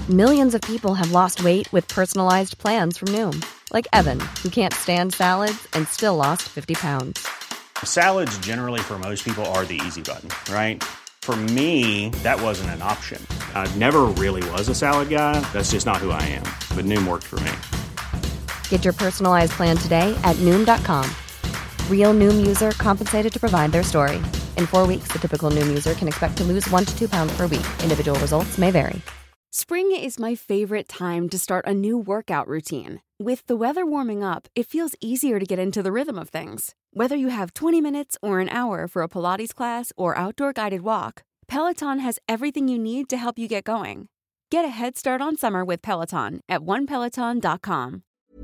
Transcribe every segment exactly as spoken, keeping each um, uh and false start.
Millions of people have lost weight with personalized plans from Noom. Like Evan, who can't stand salads and still lost fifty pounds. Salads generally for most people are the easy button, right? For me, that wasn't an option. I never really was a salad guy. That's just not who I am. But Noom worked for me. Get your personalized plan today at Noom dot com. Real Noom user compensated to provide their story. In four weeks, the typical Noom user can expect to lose one to two pounds per week. Individual results may vary. Spring is my favorite time to start a new workout routine. With the weather warming up, it feels easier to get into the rhythm of things. Whether you have twenty minutes or an hour for a Pilates class or outdoor guided walk, Peloton has everything you need to help you get going. Get a head start on summer with Peloton at one peloton dot com.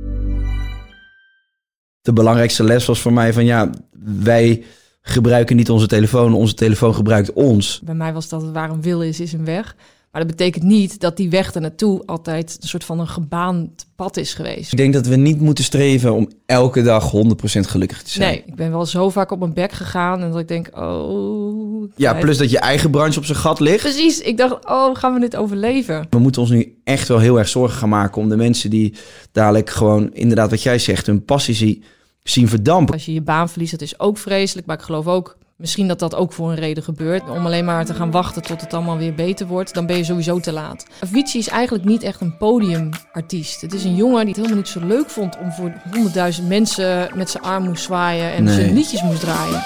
De belangrijkste les was voor mij van ja, wij gebruiken niet onze telefoon, onze telefoon gebruikt ons. Bij mij was dat waar een wil is, is een weg. Maar dat betekent niet dat die weg ernaartoe altijd een soort van een gebaand pad is geweest. Ik denk dat we niet moeten streven om elke dag honderd procent gelukkig te zijn. Nee, ik ben wel zo vaak op mijn bek gegaan en dat ik denk, oh... Ja, plus dat je eigen branche op zijn gat ligt. Precies, ik dacht, oh, gaan we dit overleven? We moeten ons nu echt wel heel erg zorgen gaan maken om de mensen die dadelijk gewoon, inderdaad wat jij zegt, hun passie zien verdampen. Als je je baan verliest, dat is ook vreselijk, maar ik geloof ook... Misschien dat dat ook voor een reden gebeurt. Om alleen maar te gaan wachten tot het allemaal weer beter wordt, dan ben je sowieso te laat. Avicii is eigenlijk niet echt een podiumartiest. Het is een jongen die het helemaal niet zo leuk vond om voor honderdduizend mensen met zijn arm moest zwaaien en nee. zijn liedjes moest draaien.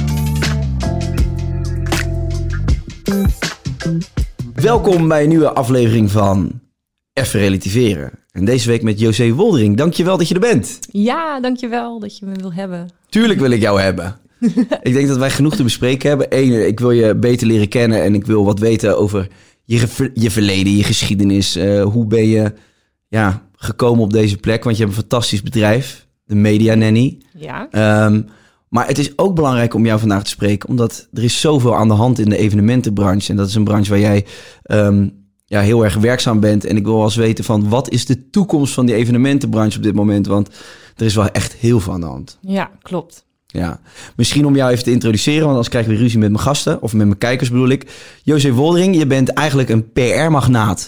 Welkom bij een nieuwe aflevering van Even Relativeren. En deze week met José Woldering. Dankjewel dat je er bent. Ja, dankjewel dat je me wil hebben. Tuurlijk wil ik jou hebben. Ik denk dat wij genoeg te bespreken hebben. Eén, ik wil je beter leren kennen en ik wil wat weten over je, je verleden, je geschiedenis. Uh, hoe ben je ja, gekomen op deze plek? Want je hebt een fantastisch bedrijf, de Media Nanny. Ja. Um, maar het is ook belangrijk om jou vandaag te spreken, omdat er is zoveel aan de hand in de evenementenbranche. En dat is een branche waar jij um, ja, heel erg werkzaam bent. En ik wil wel eens weten van, wat is de toekomst van die evenementenbranche op dit moment? Want er is wel echt heel veel aan de hand. Ja, klopt. Ja, misschien om jou even te introduceren, want anders krijg ik weer ruzie met mijn gasten, of met mijn kijkers bedoel ik. José Woldering, je bent eigenlijk een P R-magnaat.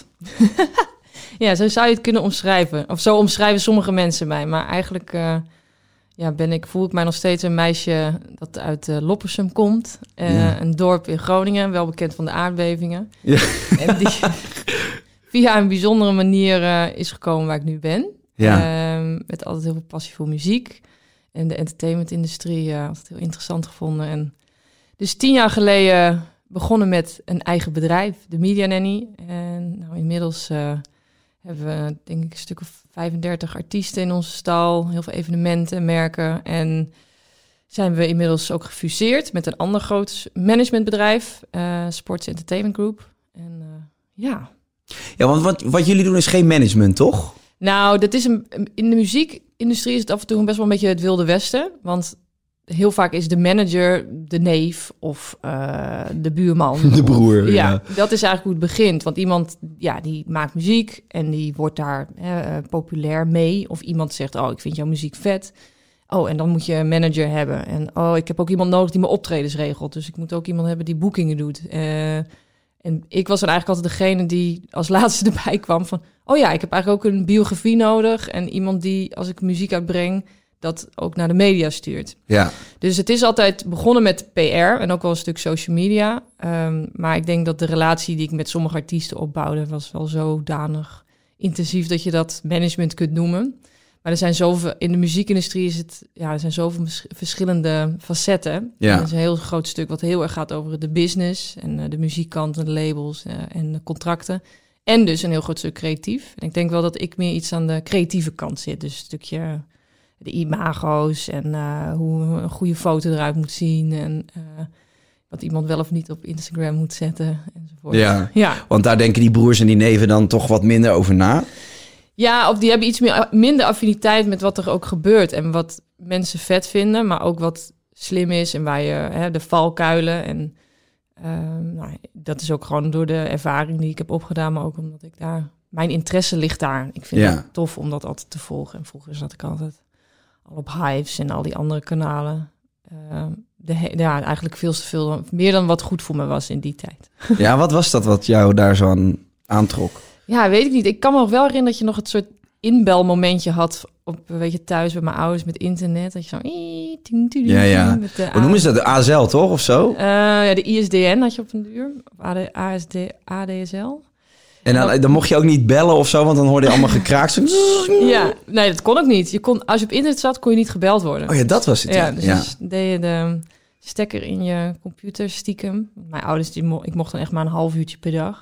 Ja, zo zou je het kunnen omschrijven. Of zo omschrijven sommige mensen mij. Maar eigenlijk uh, ja, ben ik, voel ik mij nog steeds een meisje dat uit uh, Loppersum komt. Uh, ja. Een dorp in Groningen, wel bekend van de aardbevingen. Ja. En die via een bijzondere manier uh, is gekomen waar ik nu ben. Ja. Uh, met altijd heel veel passie voor muziek. En de entertainmentindustrie uh, altijd heel interessant gevonden. En dus tien jaar geleden begonnen met een eigen bedrijf, de Media Nanny. En nou, inmiddels uh, hebben we denk ik een stuk of vijfendertig artiesten in onze stal. Heel veel evenementen, merken. En zijn we inmiddels ook gefuseerd met een ander groot managementbedrijf. Uh, Sports Entertainment Group. En uh, ja. Ja, want wat, wat jullie doen is geen management, toch? Nou, dat is een, in de muziekindustrie is het af en toe best wel een beetje het Wilde Westen. Want heel vaak is de manager de neef of uh, de buurman. De broer. Of, ja, ja, dat is eigenlijk hoe het begint. Want iemand ja, die maakt muziek en die wordt daar uh, populair mee. Of iemand zegt, oh, ik vind jouw muziek vet. Oh, en dan moet je een manager hebben. En oh, ik heb ook iemand nodig die mijn optredens regelt. Dus ik moet ook iemand hebben die boekingen doet. Uh, En ik was dan eigenlijk altijd degene die als laatste erbij kwam van... oh ja, ik heb eigenlijk ook een biografie nodig... en iemand die, als ik muziek uitbreng, dat ook naar de media stuurt. Ja. Dus het is altijd begonnen met P R en ook wel een stuk social media. Um, maar ik denk dat de relatie die ik met sommige artiesten opbouwde... was wel zodanig intensief dat je dat management kunt noemen... Maar er zijn zoveel, in de muziekindustrie is het, ja, er zijn zoveel verschillende facetten. Ja. Er is een heel groot stuk wat heel erg gaat over de business en uh, de muziekkant en de labels uh, en de contracten. En dus een heel groot stuk creatief. En ik denk wel dat ik meer iets aan de creatieve kant zit. Dus een stukje de imago's en uh, hoe een goede foto eruit moet zien en uh, wat iemand wel of niet op Instagram moet zetten enzovoort. Ja, ja, want daar denken die broers en die neven dan toch wat minder over na. Ja, of die hebben iets meer, minder affiniteit met wat er ook gebeurt. En wat mensen vet vinden, maar ook wat slim is. En waar je hè, de valkuilen. En uh, nou, dat is ook gewoon door de ervaring die ik heb opgedaan. Maar ook omdat ik daar... Mijn interesse ligt daar. Ik vind ja. het tof om dat altijd te volgen. En vroeger zat ik altijd al op Hives en al die andere kanalen. Uh, de, ja, eigenlijk veel te veel. Meer dan wat goed voor me was in die tijd. Ja, wat was dat wat jou daar zo aan aantrok? Ja, weet ik niet. Ik kan me nog wel herinneren dat je nog het soort inbelmomentje had op, weet je, thuis bij mijn ouders met internet. Dat je zo... Ja, ja. Met de Hoe noemen ze dat? De A S L, toch? Of zo? Uh, ja, de I S D N had je op een duur. Of A S D, A D S L. En dan, dan mocht je ook niet bellen of zo, want dan hoorde je allemaal gekraakt. Zo... Ja, nee, dat kon ook niet. Je kon, als je op internet zat, kon je niet gebeld worden. Oh ja, dat was het. Ja, ja. dus, ja. dus deed je de stekker in je computer stiekem. Mijn ouders, die mo- ik mocht dan echt maar een half uurtje per dag.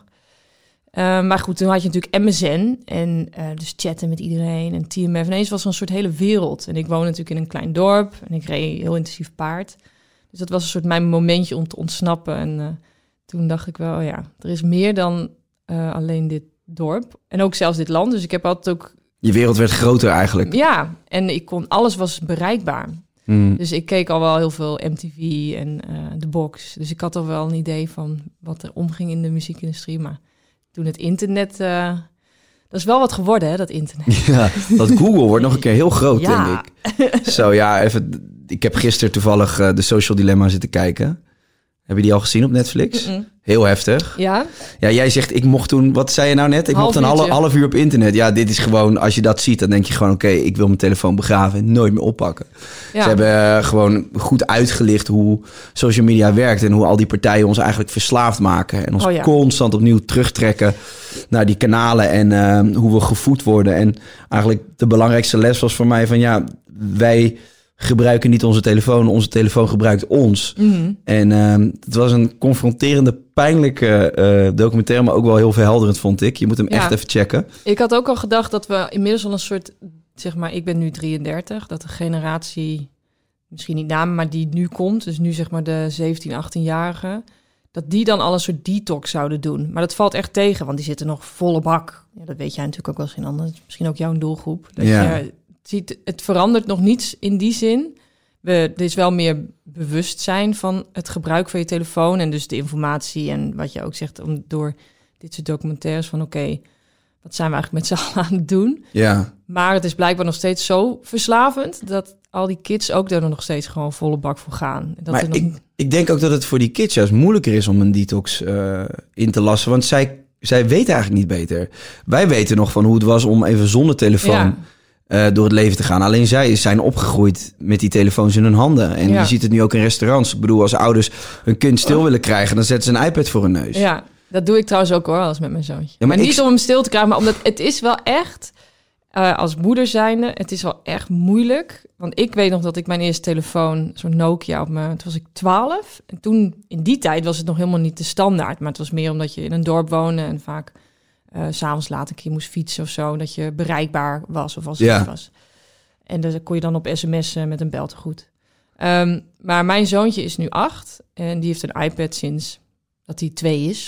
Uh, maar goed, toen had je natuurlijk M S N en uh, dus chatten met iedereen en T M F. Ineens was er een soort hele wereld. En ik woonde natuurlijk in een klein dorp en ik reed heel intensief paard. Dus dat was een soort mijn momentje om te ontsnappen. En uh, toen dacht ik wel, ja, er is meer dan uh, alleen dit dorp. En ook zelfs dit land. Dus ik heb altijd ook... Je wereld werd groter eigenlijk. Ja, en ik kon, alles was bereikbaar. Mm. Dus ik keek al wel heel veel M T V en uh, de box. Dus ik had al wel een idee van wat er omging in de muziekindustrie. Maar toen het internet... Uh, dat is wel wat geworden, hè, dat internet. Ja, dat Google wordt nog een keer heel groot, ja. denk ik. Zo, ja, even... Ik heb gisteren toevallig uh, de Social Dilemma zitten kijken. Heb je die al gezien op Netflix? Mm-mm. Heel heftig. Ja? Ja, jij zegt, ik mocht toen... Wat zei je nou net? Ik Half mocht een half, uurtje. half uur op internet. Ja, dit is gewoon... Als je dat ziet, dan denk je gewoon... Oké, okay, ik wil mijn telefoon begraven en nooit meer oppakken. Ja. Ze hebben uh, gewoon goed uitgelicht hoe social media werkt... en hoe al die partijen ons eigenlijk verslaafd maken... en ons Oh ja. constant opnieuw terugtrekken naar die kanalen... en uh, hoe we gevoed worden. En eigenlijk de belangrijkste les was voor mij van... ja, wij... gebruiken niet onze telefoon, onze telefoon gebruikt ons. Mm-hmm. En uh, het was een confronterende, pijnlijke uh, documentaire... maar ook wel heel verhelderend, vond ik. Je moet hem Ja. echt even checken. Ik had ook al gedacht dat we inmiddels al een soort... zeg maar, ik ben nu drieëndertig... dat de generatie, misschien niet namen, maar die nu komt... dus nu zeg maar de zeventien, achttien-jarigen... dat die dan al een soort detox zouden doen. Maar dat valt echt tegen, want die zitten nog volle bak. Ja, dat weet jij natuurlijk ook wel eens in anderen. Misschien ook jouw doelgroep. Dat Ja. je ziet, het verandert nog niets in die zin. We, er is wel meer bewustzijn van het gebruik van je telefoon... en dus de informatie en wat je ook zegt... om door dit soort documentaires van... oké, okay, wat zijn we eigenlijk met z'n allen aan het doen? Ja. Maar het is blijkbaar nog steeds zo verslavend... dat al die kids ook daar nog steeds gewoon volle bak voor gaan. Dat Maar er nog... ik, ik denk ook dat het voor die kids juist moeilijker is... om een detox uh, in te lassen. Want zij, zij weten eigenlijk niet beter. Wij weten nog van hoe het was om even zonder telefoon... Ja. Uh, door het leven te gaan. Alleen zij zijn opgegroeid met die telefoons in hun handen. En Ja. je ziet het nu ook in restaurants. Ik bedoel, als ouders hun kind stil willen krijgen... dan zetten ze een iPad voor hun neus. Ja, dat doe ik trouwens ook hoor, als met mijn zoontje. Ja, maar maar ik- niet om hem stil te krijgen, maar omdat het is wel echt... Uh, als moeder zijnde, het is wel echt moeilijk. Want ik weet nog dat ik mijn eerste telefoon, zo'n Nokia op me, toen was ik twaalf. En toen, in die tijd was het nog helemaal niet de standaard. Maar het was meer omdat je in een dorp woonde en vaak... Uh, 's avonds laat een keer moest fietsen of zo, dat je bereikbaar was of als het Ja. iets was. En dan kon je dan op sms'en met een beltegoed. Um, maar mijn zoontje is nu acht en die heeft een iPad sinds dat hij twee is.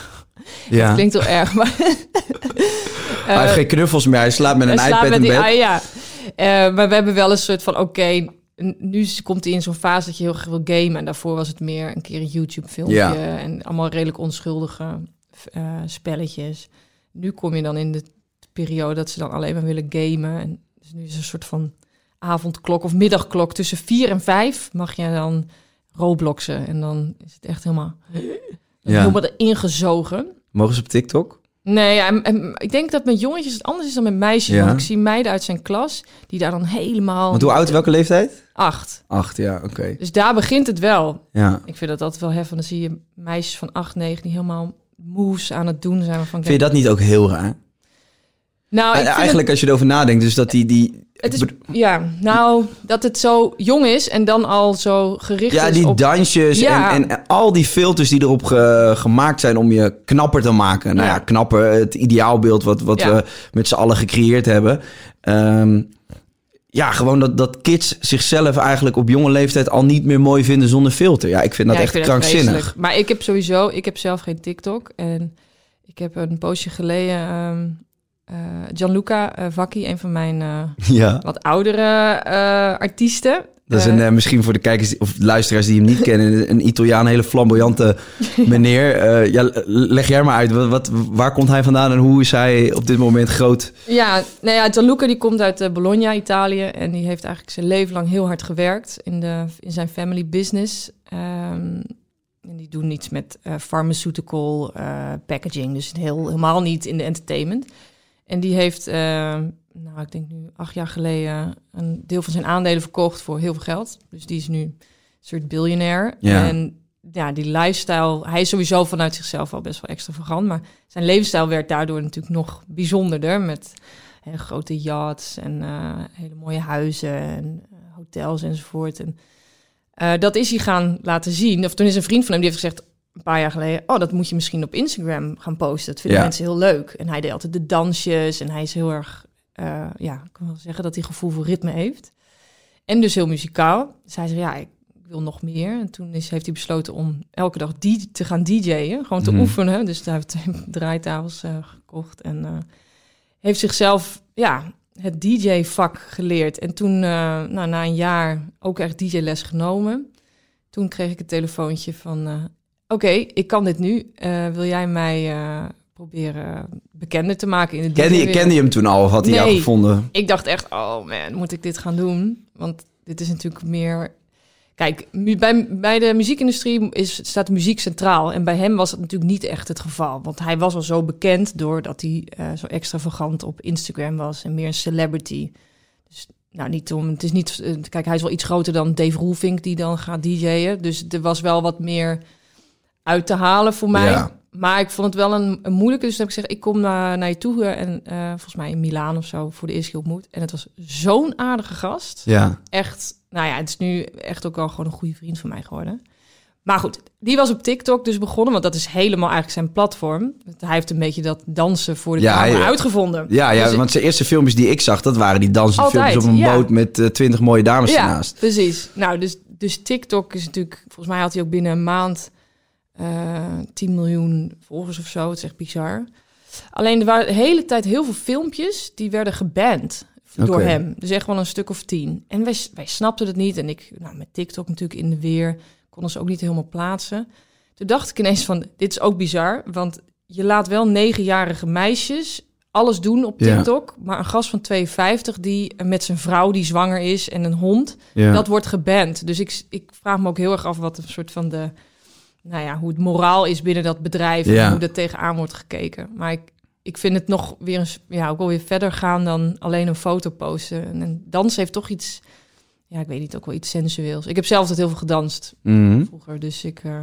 Ja. Dat klinkt heel erg, maar... Hij heeft geen knuffels meer. Hij slaapt met een Hij slaapt iPad met in die- bed. ah, ja. Uh, maar we hebben wel een soort van, oké, okay, nu komt hij in zo'n fase dat je heel graag wil gamen. En daarvoor was het meer een keer een YouTube-filmpje Ja. en allemaal redelijk onschuldige uh, spelletjes. Nu kom je dan in de periode dat ze dan alleen maar willen gamen. En dus nu is er een soort van avondklok of middagklok. Tussen vier en vijf mag je dan Robloxen. En dan is het echt helemaal, Ja. helemaal erin gezogen. Mogen ze op TikTok? Nee, ja, en, en ik denk dat met jongetjes het anders is dan met meisjes. Ja. Want ik zie meiden uit zijn klas die daar dan helemaal... Want hoe oud, welke leeftijd? Acht. Acht, ja, oké. Okay. Dus daar begint het wel. Ja. Ik vind dat altijd wel heffen. Dan zie je meisjes van acht, negen die helemaal moves aan het doen zijn. Van, Vind je dat niet ook heel raar? Nou, ik vind Eigenlijk het, als je erover nadenkt, dus dat die... die het is, ja, nou, dat het zo jong is en dan al zo gericht ja, is die op... dansjes Ja. en, en al die filters die erop ge- gemaakt zijn om je knapper te maken. Nou ja, Ja. knapper, het ideaalbeeld wat, wat Ja. we met z'n allen gecreëerd hebben. Um, ja, gewoon dat, dat kids zichzelf eigenlijk op jonge leeftijd al niet meer mooi vinden zonder filter. Ja, ik vind dat Ja, ik echt vind het krankzinnig. vreselijk. Maar ik heb sowieso, ik heb zelf geen TikTok. En ik heb een poosje geleden um, uh, Gianluca uh, Vacchi, een van mijn uh, Ja, wat oudere uh, artiesten. dat is Uh, een, uh, misschien voor de kijkers of luisteraars die hem niet kennen, een Italiaan, een hele flamboyante meneer. Uh, ja, leg jij maar uit, wat, wat, waar komt hij vandaan en hoe is hij op dit moment groot? Ja, nou ja, Gianluca die komt uit uh, Bologna, Italië. En die heeft eigenlijk zijn leven lang heel hard gewerkt in, de, in zijn family business. Um, En die doen iets met uh, pharmaceutical uh, packaging. Dus heel, helemaal niet in de entertainment. En die heeft, uh, nou, ik denk nu acht jaar geleden... een deel van zijn aandelen verkocht voor heel veel geld. Dus die is nu een soort biljonair. Ja. En ja, die lifestyle... Hij is sowieso vanuit zichzelf al best wel extravagant. Maar zijn levensstijl werd daardoor natuurlijk nog bijzonderder. Met hè, grote yachts en uh, hele mooie huizen en uh, hotels enzovoort. En uh, dat is hij gaan laten zien. Of toen is een vriend van hem die heeft gezegd... een paar jaar geleden, oh, dat moet je misschien op Instagram gaan posten. Dat vinden ja. mensen heel leuk. En hij deed altijd de dansjes en hij is heel erg, uh, ja, ik kan wel zeggen dat hij gevoel voor ritme heeft. En dus heel muzikaal. Dus hij zei, ja, ik wil nog meer. En toen is, heeft hij besloten om elke dag die te gaan D J'en, gewoon te mm. oefenen. Dus daar heeft hij draaitafels uh, gekocht en uh, heeft zichzelf, ja, het D J-vak geleerd. En toen, uh, nou, na een jaar ook echt D J-les genomen. Toen kreeg ik een telefoontje van... Uh, Oké, okay, ik kan dit nu. Uh, wil jij mij uh, proberen bekender te maken in het kende je, kende je hem toen al of had hij nee, jou gevonden? Ik dacht echt, oh man, moet ik dit gaan doen? Want dit is natuurlijk meer... Kijk, mu- bij, bij de muziekindustrie is, staat de muziek centraal. En bij hem was het natuurlijk niet echt het geval. Want hij was al zo bekend doordat hij uh, zo extravagant op Instagram was. En meer een celebrity. Dus nou, niet om... Het is niet... Uh, kijk, hij is wel iets groter dan Dave Roelvink die dan gaat D J'en. Dus er was wel wat meer... uit te halen voor mij. Ja. Maar ik vond het wel een, een moeilijke. Dus toen heb ik gezegd, ik kom naar, naar je toe. En uh, volgens mij in Milaan of zo voor de eerste keer ontmoet. En het was zo'n aardige gast. Ja. Echt, nou ja, het is nu echt ook al gewoon een goede vriend van mij geworden. Maar goed, die was op TikTok dus begonnen. Want dat is helemaal eigenlijk zijn platform. Hij heeft een beetje dat dansen voor de ja, camera ja. uitgevonden. Ja, ja dus want zijn eerste filmpjes die ik zag... dat waren die dansende filmpjes op een ja. boot... met twintig uh, mooie dames ja, ernaast. Precies. Nou, dus, dus TikTok is natuurlijk... Volgens mij had hij ook binnen een maand... Uh, tien miljoen volgers of zo. Het is echt bizar. Alleen er waren de hele tijd heel veel filmpjes... die werden geband okay. door hem. Dus echt wel een stuk of tien. En wij, wij snapten het niet. En ik, nou, met TikTok natuurlijk in de weer... konden ze ook niet helemaal plaatsen. Toen dacht ik ineens van... dit is ook bizar, want je laat wel negenjarige meisjes... alles doen op TikTok. Ja. Maar een gast van tweeënvijftig die met zijn vrouw die zwanger is... en een hond, ja. dat wordt geband. Dus ik, ik vraag me ook heel erg af... wat een soort van de... nou ja, hoe het moraal is binnen dat bedrijf... Ja. en hoe er tegenaan wordt gekeken. Maar ik, ik vind het nog weer eens, ja, ook wel weer verder gaan... dan alleen een foto posten. En, en dans heeft toch iets... ja, ik weet niet, ook wel iets sensueels. Ik heb zelf altijd heel veel gedanst mm-hmm. vroeger. Dus ik uh,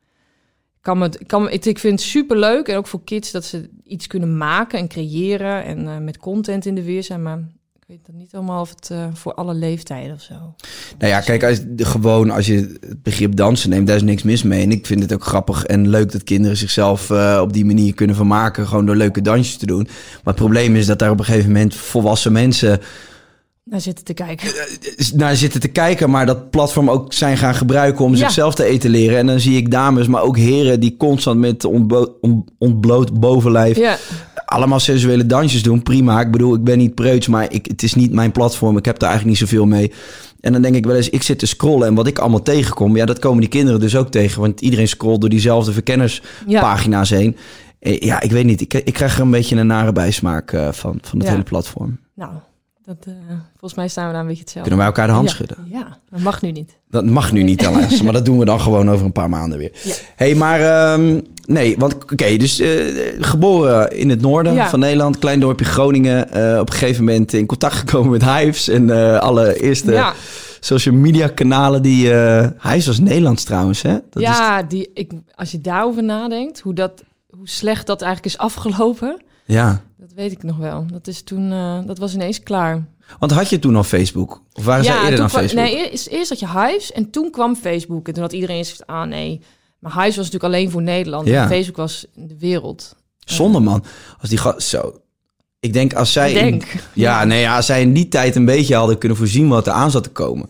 kan me... Kan, ik, ik vind het superleuk. En ook voor kids dat ze iets kunnen maken en creëren... en uh, met content in de weer zijn, maar... ik weet het niet helemaal of het uh, voor alle leeftijden of zo. Nou ja, kijk, als, gewoon als je het begrip dansen neemt, daar is niks mis mee. En ik vind het ook grappig en leuk dat kinderen zichzelf uh, op die manier kunnen vermaken. Gewoon door leuke dansjes te doen. Maar het probleem is dat daar op een gegeven moment volwassen mensen... naar zitten te kijken. Naar zitten te kijken, maar dat platform ook zijn gaan gebruiken om ja. zichzelf te etaleren. En dan zie ik dames, maar ook heren die constant met ontblo- ontbloot bovenlijf... Ja. allemaal sensuele dansjes doen, prima. Ik bedoel, ik ben niet preuts, maar ik, het is niet mijn platform. Ik heb daar eigenlijk niet zoveel mee. En dan denk ik wel eens, ik zit te scrollen... en wat ik allemaal tegenkom, ja, dat komen die kinderen dus ook tegen. Want iedereen scrolt door diezelfde verkennerspagina's ja. heen. Ja, ik weet niet. Ik, ik krijg er een beetje een nare bijsmaak uh, van, van het ja. hele platform. Nou, dat, uh, volgens mij staan we daar een beetje hetzelfde. Kunnen wij elkaar de hand ja. schudden? Ja, dat mag nu niet. Dat mag nu niet helaas, maar dat doen we dan gewoon over een paar maanden weer. Ja. Hey, maar um, nee, want oké, okay, dus uh, geboren in het noorden ja. van Nederland, klein dorpje Groningen. Uh, op een gegeven moment in contact gekomen met Hives en uh, alle eerste ja. social media kanalen die... Uh, Hives was Nederlands trouwens, hè? Dat ja, is... die, ik, als je daarover nadenkt, hoe, dat, hoe slecht dat eigenlijk is afgelopen... Ja. Dat weet ik nog wel. Dat is toen, uh, dat was ineens klaar. Want had je toen al Facebook? Of waren ja, zij eerder dan kwam, Facebook? Nee, eerst, eerst had je Hives en toen kwam Facebook. En toen had iedereen gezegd, ah nee. Maar Hives was natuurlijk alleen voor Nederland. Ja. En Facebook was in de wereld. Zonde man. Als die ga- zo. Ik denk als zij... Denk. In, ja, nee, ja, als zij in die tijd een beetje hadden kunnen voorzien wat er aan zat te komen.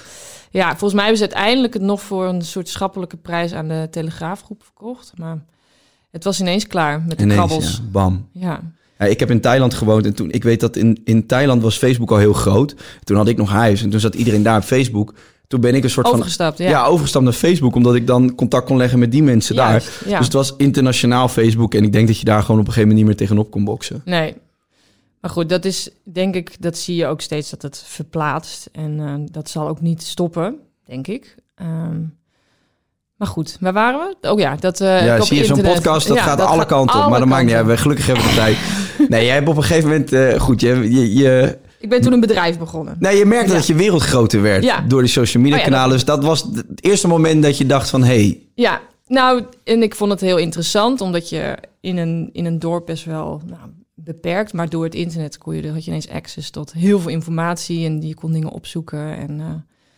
Ja, volgens mij hebben ze uiteindelijk het nog voor een soort schappelijke prijs aan de Telegraafgroep verkocht. Maar het was ineens klaar met de ineens, krabbels. Ja, bam. Ja. Ja, ik heb in Thailand gewoond en toen, ik weet dat in, in Thailand was Facebook al heel groot. Toen had ik nog Hives en toen zat iedereen daar op Facebook. Toen ben ik een soort overgestapt, van... Ja. ja, overgestapt naar Facebook, omdat ik dan contact kon leggen met die mensen Juist, daar. Ja. Dus het was internationaal Facebook en ik denk dat je daar gewoon op een gegeven moment niet meer tegenop kon boksen. Nee. Maar goed, dat is, denk ik, dat zie je ook steeds dat het verplaatst. En uh, dat zal ook niet stoppen, denk ik. Um, Maar goed, waar waren we? Oh ja, dat... Uh, ja, op zie je zo'n internet. podcast, dat ja, gaat dat alle gaat kanten op. alle Maar dat maakt niet kanten. uit. Gelukkig hebben we de tijd. Nee, jij hebt op een gegeven moment... Uh, goed, je... je, je Ik ben toen een bedrijf begonnen. Nee, je merkte Ja. dat je wereld groter werd Ja. door die social media Oh ja, kanalen. dat- Dus dat was het eerste moment dat je dacht van... Hey, Ja, nou, en ik vond het heel interessant, omdat je in een, in een dorp best wel nou, beperkt, maar door het internet kon je, had je ineens access tot heel veel informatie en je kon dingen opzoeken. En uh,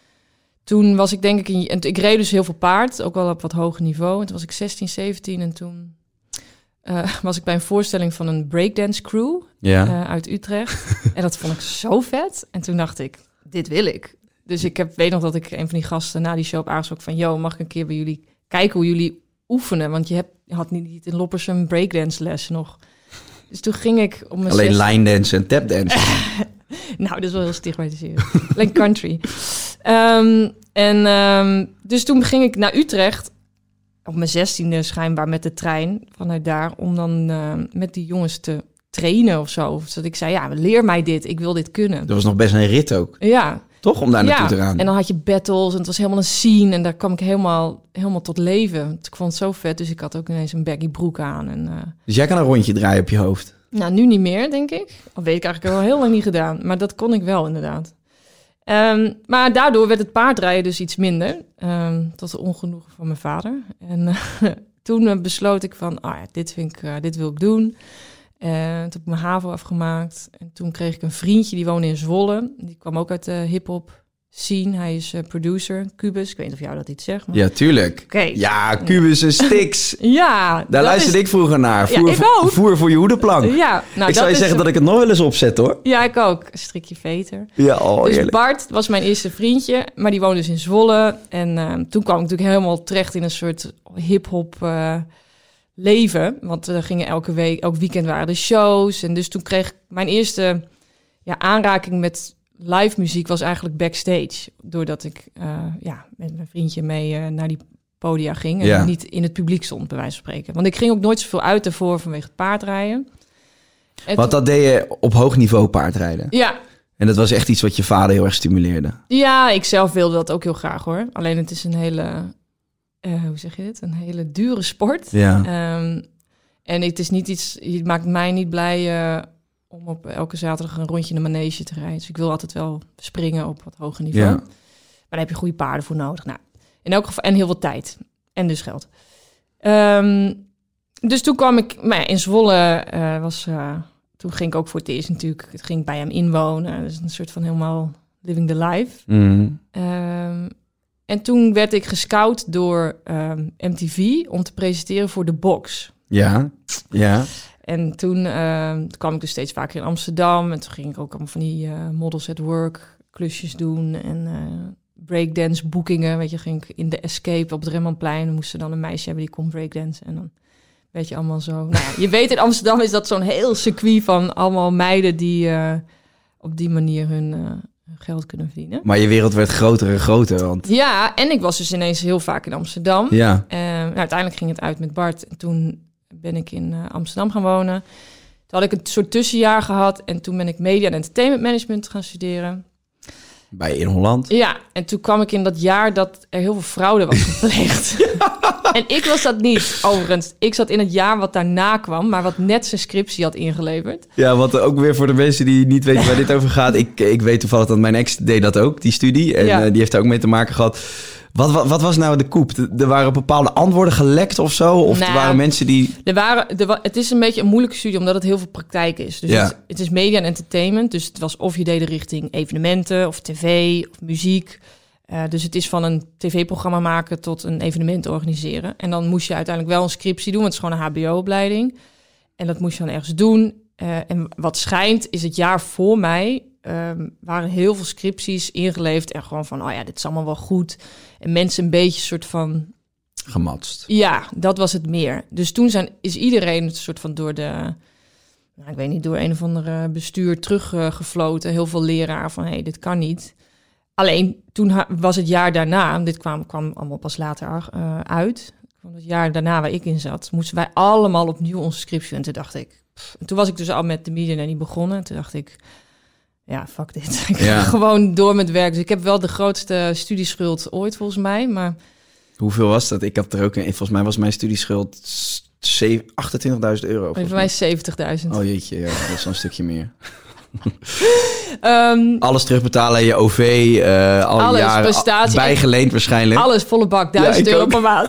toen was ik denk ik, in, en ik reed dus heel veel paard, ook wel op wat hoger niveau. En toen was ik zestien, zeventien en toen uh, was ik bij een voorstelling van een breakdance crew ja. uh, uit Utrecht. En dat vond ik zo vet. En toen dacht ik, dit wil ik. Dus ik heb, weet nog dat ik een van die gasten na die show heb aangesproken van... yo, mag ik een keer bij jullie kijken hoe jullie oefenen? Want je, hebt, je had niet, niet in Loppersum breakdance les nog. Dus toen ging ik op mijn Alleen zes- line dance en tap dance. Nou, dat is wel heel stigmatiserend. Alleen country. Um, en um, dus toen ging ik naar Utrecht... op mijn zestiende schijnbaar met de trein vanuit daar... om dan uh, met die jongens te trainen of zo. Zodat ik zei, ja, leer mij dit. Ik wil dit kunnen. Dat was nog best een rit ook. Ja. Toch? Om daar naartoe Ja, te gaan. en dan had je battles en het was helemaal een scene. En daar kwam ik helemaal, helemaal tot leven. Ik vond het zo vet, dus ik had ook ineens een baggy broek aan. En, uh, Dus jij kan een rondje draaien op je hoofd. nou, nu niet meer, denk ik. Al weet ik eigenlijk al heel lang niet gedaan. Maar dat kon ik wel, inderdaad. Um, maar daardoor werd het paardrijden dus iets minder. Um, tot de ongenoegen van mijn vader. En uh, toen uh, besloot ik van, ah ja, dit, vind ik, uh, dit wil ik doen. Uh, toen heb ik mijn HAVO afgemaakt. En toen kreeg ik een vriendje, die woonde in Zwolle. Die kwam ook uit de hip-hop scene. Hij is uh, producer, Cubus. Ik weet niet of jou dat iets zegt. Maar... Ja, tuurlijk. Okay. Ja, Cubus en Stix. Ja. Daar luisterde is... ik vroeger naar. Voer, ja, ik ook. voer voor je hoedenplank. Ja, nou, ik zou je is... zeggen dat ik het nog wel eens opzet, hoor. Ja, ik ook. Een strikje veter. Ja, oh, dus eerlijk. Bart was mijn eerste vriendje, maar die woonde dus in Zwolle. En uh, toen kwam ik natuurlijk helemaal terecht in een soort hip-hop uh, leven. Want er gingen elke week, elk weekend waren er shows. En dus toen kreeg ik mijn eerste ja, aanraking met live muziek was eigenlijk backstage. Doordat ik uh, ja, met mijn vriendje mee uh, naar die podia ging. En Ja. niet in het publiek stond, bij wijze van spreken. Want ik ging ook nooit zoveel uit ervoor vanwege het paardrijden. En Want dat deed je op hoog niveau paardrijden. ja, En dat was echt iets wat je vader heel erg stimuleerde. ja, ik zelf wilde dat ook heel graag hoor. Alleen het is een hele, uh, hoe zeg je dit? Een hele dure sport. Ja. Um, en het is niet iets, het maakt mij niet blij uh, om op elke zaterdag een rondje in de manege te rijden. Dus ik wil altijd wel springen op wat hoger niveau. Ja. Maar daar heb je goede paarden voor nodig. Nou, in elk geval, en heel veel tijd. En dus geld. Um, dus toen kwam ik, maar ja, in Zwolle uh, was... Uh, toen ging ik ook voor het eerst natuurlijk, het ging bij hem inwonen. Dus een soort van helemaal living the life. Mm. Um, en toen werd ik gescout door um, M T V om te presenteren voor The Box. Ja, ja. En toen, uh, toen kwam ik dus steeds vaker in Amsterdam. En toen ging ik ook allemaal van die uh, models at work klusjes doen. En uh, breakdance boekingen. Weet je, ging ik in de Escape op het Rembrandtplein. Dan moest ze dan een meisje hebben die kon breakdansen. En dan weet je allemaal zo. Nou, ja, je weet in Amsterdam is dat zo'n heel circuit van allemaal meiden die uh, op die manier hun... Uh, geld kunnen verdienen. Maar je wereld werd groter en groter, want... Ja, en ik was dus ineens heel vaak in Amsterdam. Ja. Uh, nou, uiteindelijk ging het uit met Bart. En toen ben ik in uh, Amsterdam gaan wonen. Toen had ik een soort tussenjaar gehad. En toen ben ik media en entertainment management gaan studeren. Bij In Holland. Ja, en toen kwam ik in dat jaar dat er heel veel fraude was gepleegd. En ik was dat niet, overigens. Ik zat in het jaar wat daarna kwam, maar wat net zijn scriptie had ingeleverd. Ja, wat ook weer voor de mensen die niet weten waar dit over gaat. Ik, ik weet toevallig dat mijn ex deed dat ook, die studie. En Ja. uh, die heeft daar ook mee te maken gehad. Wat, wat, wat was nou de koep? Er waren bepaalde antwoorden gelekt of zo? Of Nou, er waren mensen die... Er waren, er wa- het is een beetje een moeilijke studie, omdat het heel veel praktijk is. Dus Ja. het, het is media en entertainment. Dus het was of je deed richting evenementen of tv of muziek. Uh, dus het is van een tv-programma maken tot een evenement organiseren. En dan moest je uiteindelijk wel een scriptie doen, want het is gewoon een H B O-opleiding. En dat moest je dan ergens doen. Uh, en wat schijnt is het jaar voor mij... Um, waren heel veel scripties ingeleverd en gewoon van, oh ja, dit is allemaal wel goed. En mensen een beetje soort van... Gematst. Ja, dat was het meer. Dus toen zijn, is iedereen een soort van door de... Nou, ik weet niet, door een of andere bestuur teruggefloten. Uh, heel veel leraar van, hé, hey, dit kan niet. Alleen, toen ha- was het jaar daarna... Dit kwam, kwam allemaal pas later uh, uit. Van het jaar daarna waar ik in zat... moesten wij allemaal opnieuw onze scriptie. En toen dacht ik... Pff, en toen was ik dus al met de media en niet begonnen. En toen dacht ik... Ja, fuck dit. Ik Ja. ga gewoon door met werk. Dus ik heb wel de grootste studieschuld ooit, volgens mij. Maar Hoeveel was dat? Ik heb er ook een... Volgens mij was mijn studieschuld achtentwintigduizend euro. Voor mij zeventigduizend. Oh jeetje, ja, dat is een stukje meer. um, alles terugbetalen, je O V, uh, al alles, jaren prestatie, bijgeleend waarschijnlijk. Alles, volle bak, duizend ja, euro ook. per maand.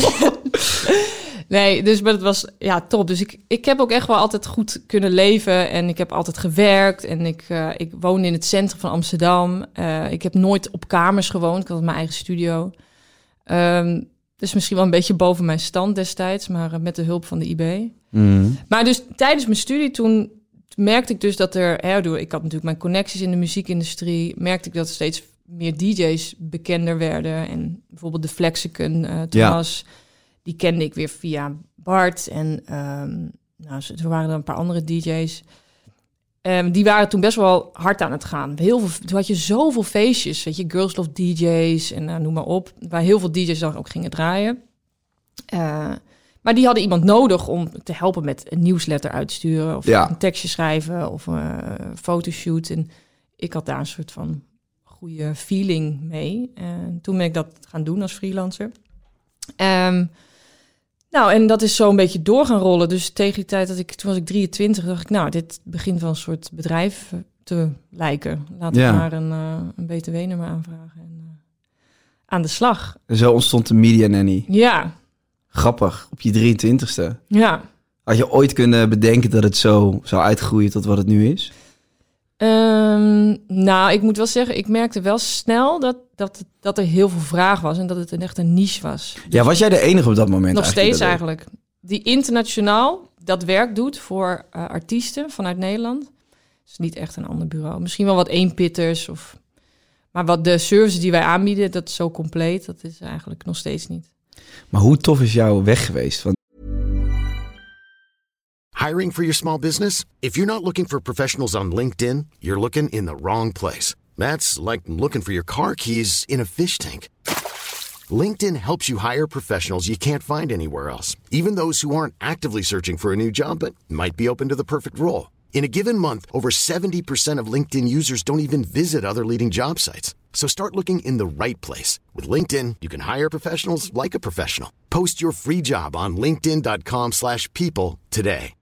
Nee, dus maar het was ja top. Dus ik, ik heb ook echt wel altijd goed kunnen leven en ik heb altijd gewerkt en ik, uh, ik woonde in het centrum van Amsterdam. Uh, ik heb nooit op kamers gewoond. Ik had mijn eigen studio. Um, dus misschien wel een beetje boven mijn stand destijds, maar uh, met de hulp van de I B. Mm. Maar dus tijdens mijn studie toen merkte ik dus dat er, hè, door, ik had natuurlijk mijn connecties in de muziekindustrie, merkte ik dat er steeds meer D J's bekender werden. En bijvoorbeeld de Flexicon, uh, Thomas, ja. die kende ik weer via Bart. En um, nou, er waren er een paar andere D J's. Um, die waren toen best wel hard aan het gaan. Heel veel, toen had je zoveel feestjes, weet je, Girls Love D J's en uh, noem maar op. Waar heel veel D J's dan ook gingen draaien. Uh, Maar die hadden iemand nodig om te helpen met een nieuwsletter uitsturen of ja. een tekstje schrijven of uh, een fotoshoot. En ik had daar een soort van goede feeling mee. En toen ben ik dat gaan doen als freelancer. Um, nou, en dat is zo een beetje door gaan rollen. Dus tegen die tijd dat ik, toen was ik drieëntwintig, dacht ik, nou, dit begint van een soort bedrijf te lijken. Laat ik ja. maar een, uh, een B T W-nummer aanvragen en uh, aan de slag. Zo ontstond de Media Nanny. Ja. Grappig, op je drieëntwintigste. Ja. Had je ooit kunnen bedenken dat het zo zou uitgroeien tot wat het nu is? Um, nou, ik moet wel zeggen, ik merkte wel snel dat, dat, dat er heel veel vraag was en dat het een echt een niche was. Dus ja, was jij de enige op dat moment? Nog eigenlijk steeds eigenlijk. Die internationaal dat werk doet voor uh, artiesten vanuit Nederland. Is niet echt een ander bureau. Misschien wel wat eenpitters of... Maar wat de service die wij aanbieden, dat is zo compleet, dat is eigenlijk nog steeds niet. Maar hoe tof is jouw weg geweest? Want... Hiring for your small business? If you're not looking for professionals on LinkedIn, you're looking in the wrong place. That's like looking for your car keys in a fish tank. LinkedIn helps you hire professionals you can't find anywhere else, even those who aren't actively searching for a new job but might be open to the perfect role. In a given month, over seventy percent of LinkedIn users don't even visit other leading job sites. So start looking in the right place. With LinkedIn, you can hire professionals like a professional. Post your free job on linkedin.com slash people today.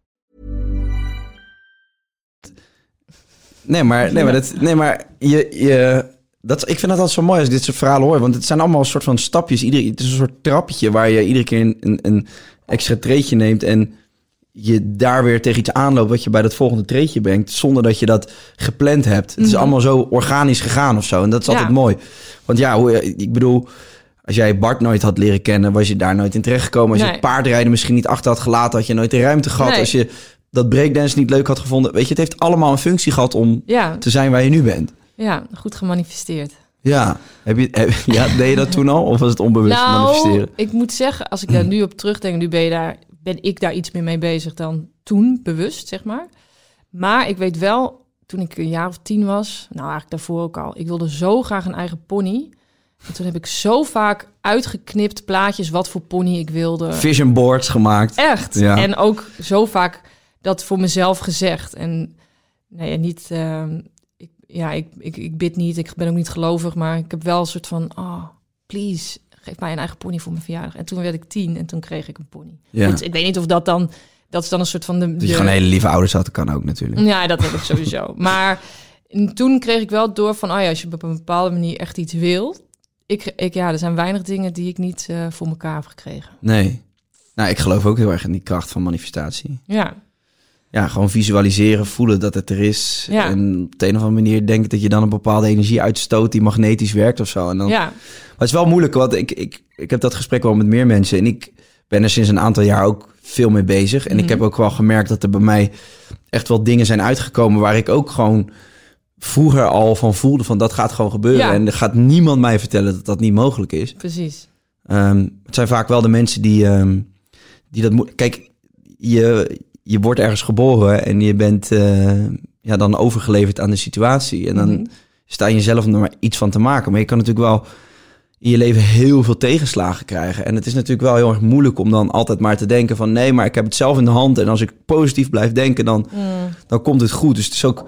Nee, maar, nee, maar, dat, nee, maar je, je, dat, ik vind dat altijd zo mooi als ik dit soort verhalen hoor. Want het zijn allemaal een soort van stapjes. Ieder, het is een soort trappetje waar je iedere keer een, een, een extra treetje neemt en je daar weer tegen iets aanloopt wat je bij dat volgende treetje brengt, zonder dat je dat gepland hebt. Het is mm-hmm. allemaal zo organisch gegaan of zo. En dat is altijd ja. mooi. Want ja, hoe, ik bedoel, als jij Bart nooit had leren kennen, was je daar nooit in terechtgekomen. Als nee. je paardrijden misschien niet achter had gelaten, had je nooit de ruimte gehad. Nee. Als je dat breakdance niet leuk had gevonden. Weet je, het heeft allemaal een functie gehad om ja. te zijn waar je nu bent. Ja, goed gemanifesteerd. Ja, heb je, heb, ja, deed je dat toen al? Of was het onbewust nou, manifesteren? Ik moet zeggen, als ik daar nu op terugdenk, nu ben je daar... ben ik daar iets meer mee bezig dan toen, bewust, zeg maar. Maar ik weet wel, toen ik een jaar of tien was, nou eigenlijk daarvoor ook al, ik wilde zo graag een eigen pony. En toen heb ik zo vaak uitgeknipt plaatjes wat voor pony ik wilde. Vision boards gemaakt. Echt. Ja. En ook zo vaak dat voor mezelf gezegd. En nee, niet, uh, ik, ja, ik, ik, ik bid niet, ik ben ook niet gelovig, maar ik heb wel een soort van, oh, please, geef mij een eigen pony voor mijn verjaardag. En toen werd ik tien en toen kreeg ik een pony. Ja. Goed, ik weet niet of dat dan... Dat is dan een soort van... de. Dat je gewoon hele lieve ouders had, kan ook natuurlijk. Ja, dat heb ik sowieso. Maar toen kreeg ik wel door van... oh ja, als je op een bepaalde manier echt iets wil... Ik, ik, ja, er zijn weinig dingen die ik niet uh, voor elkaar heb gekregen. Nee. Nou, ik geloof ook heel erg in die kracht van manifestatie. Ja. Ja, gewoon visualiseren, voelen dat het er is. Ja. En op de een of andere manier denken dat je dan een bepaalde energie uitstoot die magnetisch werkt of zo. En dan... Ja. Maar het is wel moeilijk, want ik, ik, ik heb dat gesprek wel met meer mensen. En ik ben er sinds een aantal jaar ook veel mee bezig. En mm-hmm. ik heb ook wel gemerkt dat er bij mij echt wel dingen zijn uitgekomen waar ik ook gewoon vroeger al van voelde van dat gaat gewoon gebeuren. Ja. En er gaat niemand mij vertellen dat dat niet mogelijk is. Precies. Um, het zijn vaak wel de mensen die, um, die dat moeten... Kijk, je, je wordt ergens geboren en je bent uh, ja, dan overgeleverd aan de situatie. En dan mm-hmm. sta je jezelf om er maar iets van te maken. Maar je kan natuurlijk wel in je leven heel veel tegenslagen krijgen. En het is natuurlijk wel heel erg moeilijk om dan altijd maar te denken van nee, maar ik heb het zelf in de hand. En als ik positief blijf denken, dan, mm. dan komt het goed. Dus het is ook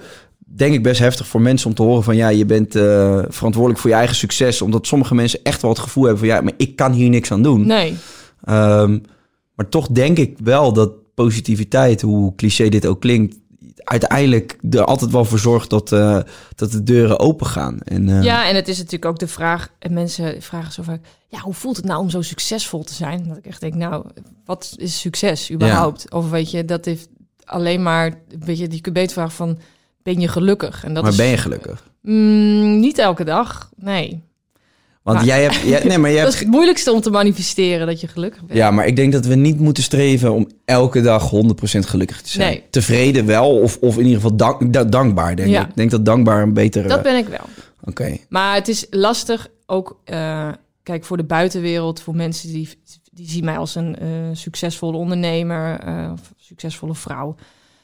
denk ik best heftig voor mensen om te horen van... ja, je bent uh, verantwoordelijk voor je eigen succes. Omdat sommige mensen echt wel het gevoel hebben van... ja, maar ik kan hier niks aan doen. Nee. Um, maar toch denk ik wel dat positiviteit, hoe cliché dit ook klinkt... uiteindelijk er altijd wel voor zorgt dat, uh, dat de deuren open gaan. En, uh... Ja, en het is natuurlijk ook de vraag... en mensen vragen zo vaak... ja, hoe voelt het nou om zo succesvol te zijn? Dat ik echt denk, nou, wat is succes überhaupt? Ja. Of weet je, dat heeft alleen maar... weet je, je kunt beter vragen van... ben je gelukkig? En dat maar is, ben je gelukkig? Mm, niet elke dag, nee. Want maar, jij hebt... Jij, nee, maar jij dat hebt... is het moeilijkste om te manifesteren, dat je gelukkig bent. Ja, maar ik denk dat we niet moeten streven om elke dag honderd procent gelukkig te zijn. Nee. Tevreden wel, of, of in ieder geval dank, da- dankbaar, denk ja. ik. Ik denk dat dankbaar een betere... Dat ben ik wel. Oké. Okay. Maar het is lastig ook... Uh, kijk, voor de buitenwereld, voor mensen die... die zien mij als een uh, succesvolle ondernemer... Uh, of succesvolle vrouw.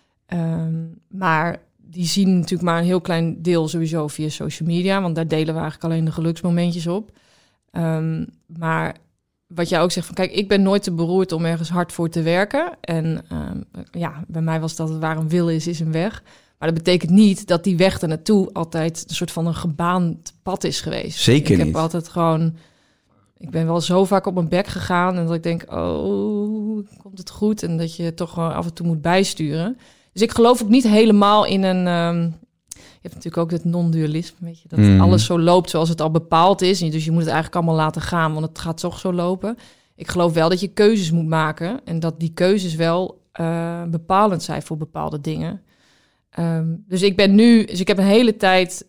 Um, maar... die zien natuurlijk maar een heel klein deel sowieso via social media... want daar delen we eigenlijk alleen de geluksmomentjes op. Um, maar wat jij ook zegt van... kijk, ik ben nooit te beroerd om ergens hard voor te werken. En um, ja, bij mij was dat waar een wil is, is een weg. Maar dat betekent niet dat die weg er naartoe... altijd een soort van een gebaand pad is geweest. Zeker ik niet. Ik heb altijd gewoon... Ik ben wel zo vaak op mijn bek gegaan... en dat ik denk, oh, komt het goed? En dat je toch gewoon af en toe moet bijsturen... Dus ik geloof ook niet helemaal in een... Um, je hebt natuurlijk ook het non-dualisme, weet je, dat mm. alles zo loopt zoals het al bepaald is. Dus je moet het eigenlijk allemaal laten gaan, want het gaat toch zo lopen. Ik geloof wel dat je keuzes moet maken en dat die keuzes wel uh, bepalend zijn voor bepaalde dingen. Um, dus ik ben nu... Dus ik heb een hele tijd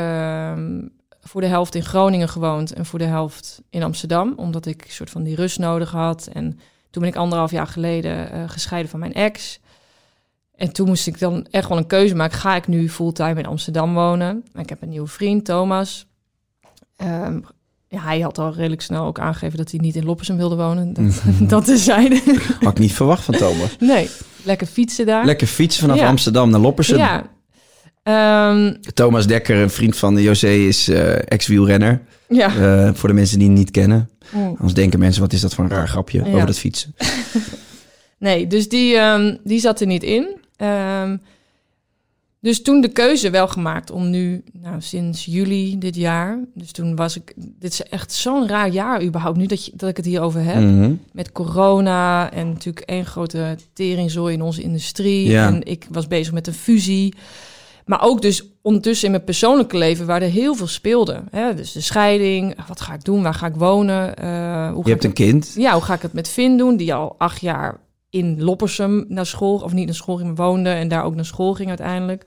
um, voor de helft in Groningen gewoond en voor de helft in Amsterdam, omdat ik een soort van die rust nodig had. En toen ben ik anderhalf jaar geleden uh, gescheiden van mijn ex. En toen moest ik dan echt wel een keuze maken. Ga ik nu fulltime in Amsterdam wonen? Ik heb een nieuwe vriend, Thomas. Um, ja, hij had al redelijk snel ook aangegeven dat hij niet in Loppersum wilde wonen. Dat, mm-hmm. dat is zijn. Had ik niet verwacht van Thomas. Nee, lekker fietsen daar. Lekker fietsen vanaf ja. Amsterdam naar Loppersum. Ja. Um, Thomas Dekker, een vriend van José, is uh, ex-wielrenner. Ja. Uh, voor de mensen die hem niet kennen. Mm. Anders denken mensen, wat is dat voor een raar grapje ja. over dat fietsen? Nee, dus die, um, die zat er niet in. Um, dus toen de keuze wel gemaakt om nu, nou sinds juli dit jaar, dus toen was ik, dit is echt zo'n raar jaar überhaupt nu dat, je, dat ik het hierover heb, mm-hmm. met corona en natuurlijk één grote teringzooi in onze industrie ja. en ik was bezig met een fusie, maar ook dus ondertussen in mijn persoonlijke leven waar er heel veel speelde, hè? Dus de scheiding, wat ga ik doen, waar ga ik wonen? Uh, hoe je hebt een kind? Ja, hoe ga ik het met Finn doen, die al acht jaar in Loppersum naar school, of niet naar school ging, woonde en daar ook naar school ging uiteindelijk.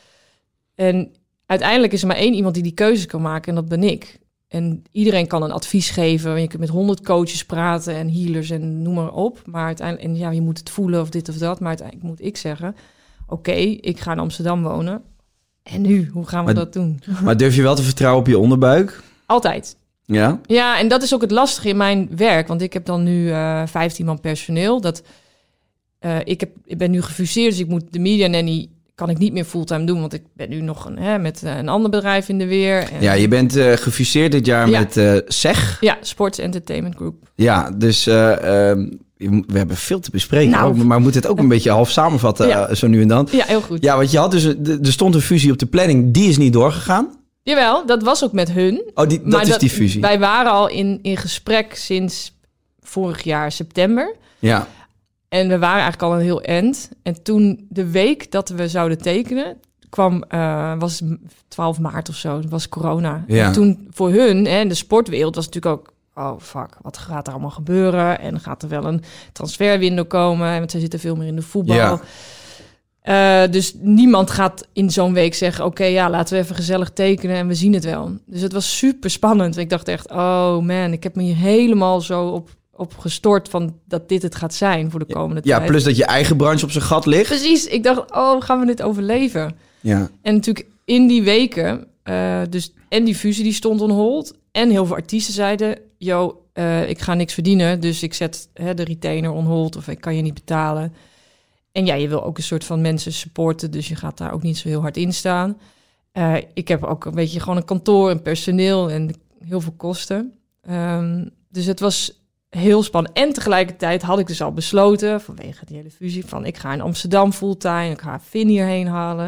En uiteindelijk is er maar één iemand die die keuze kan maken en dat ben ik. En iedereen kan een advies geven. Je kunt met honderd coaches praten en healers en noem maar op. Maar uiteindelijk, en ja, je moet het voelen of dit of dat. Maar uiteindelijk moet ik zeggen, oké, okay, ik ga in Amsterdam wonen. En nu, hoe gaan we maar, dat doen? Maar durf je wel te vertrouwen op je onderbuik? Altijd. Ja? Ja, en dat is ook het lastige in mijn werk. Want ik heb dan nu uh, vijftien man personeel. Dat, uh, ik, heb, ik ben nu gefuseerd, dus ik moet de media nanny kan ik niet meer fulltime doen, want ik ben nu nog een, hè, met uh, een ander bedrijf in de weer. En... Ja, je bent uh, gefuseerd dit jaar ja. met uh, S E G. Ja, Sports Entertainment Group. Ja, dus uh, um, we hebben veel te bespreken, nou, ook, maar we moeten het ook een beetje half samenvatten, ja. uh, zo nu en dan. Ja, heel goed. Ja, want je had dus, er stond een fusie op de planning, die is niet doorgegaan. Jawel, dat was ook met hun. Oh, die, dat maar is dat, die fusie. Wij waren al in, in gesprek sinds vorig jaar september. Ja. En we waren eigenlijk al een heel eind. En toen de week dat we zouden tekenen, kwam, uh, was twaalf maart of zo, was corona. Ja. En toen voor hun, en de sportwereld, was natuurlijk ook, oh fuck, wat gaat er allemaal gebeuren? En gaat er wel een transferwindow komen? Want zij zitten veel meer in de voetbal. Ja. Uh, dus niemand gaat in zo'n week zeggen, oké, okay, ja, laten we even gezellig tekenen en we zien het wel. Dus het was super spannend. Ik dacht echt, oh man, ik heb me hier helemaal zo op, op gestort van dat dit het gaat zijn voor de komende ja, tijd. Ja, plus dat je eigen branche op zijn gat ligt. Precies, ik dacht, oh, gaan we dit overleven? Ja. En natuurlijk in die weken, uh, dus en die fusie die stond on hold en heel veel artiesten zeiden, yo, uh, ik ga niks verdienen, dus ik zet hè, de retainer on hold of ik kan je niet betalen. En ja, je wil ook een soort van mensen supporten, dus je gaat daar ook niet zo heel hard in staan. Uh, ik heb ook een beetje gewoon een kantoor en personeel en heel veel kosten. Um, dus het was heel spannend. En tegelijkertijd had ik dus al besloten, vanwege die hele fusie, van ik ga in Amsterdam fulltime, ik ga Finn hierheen halen.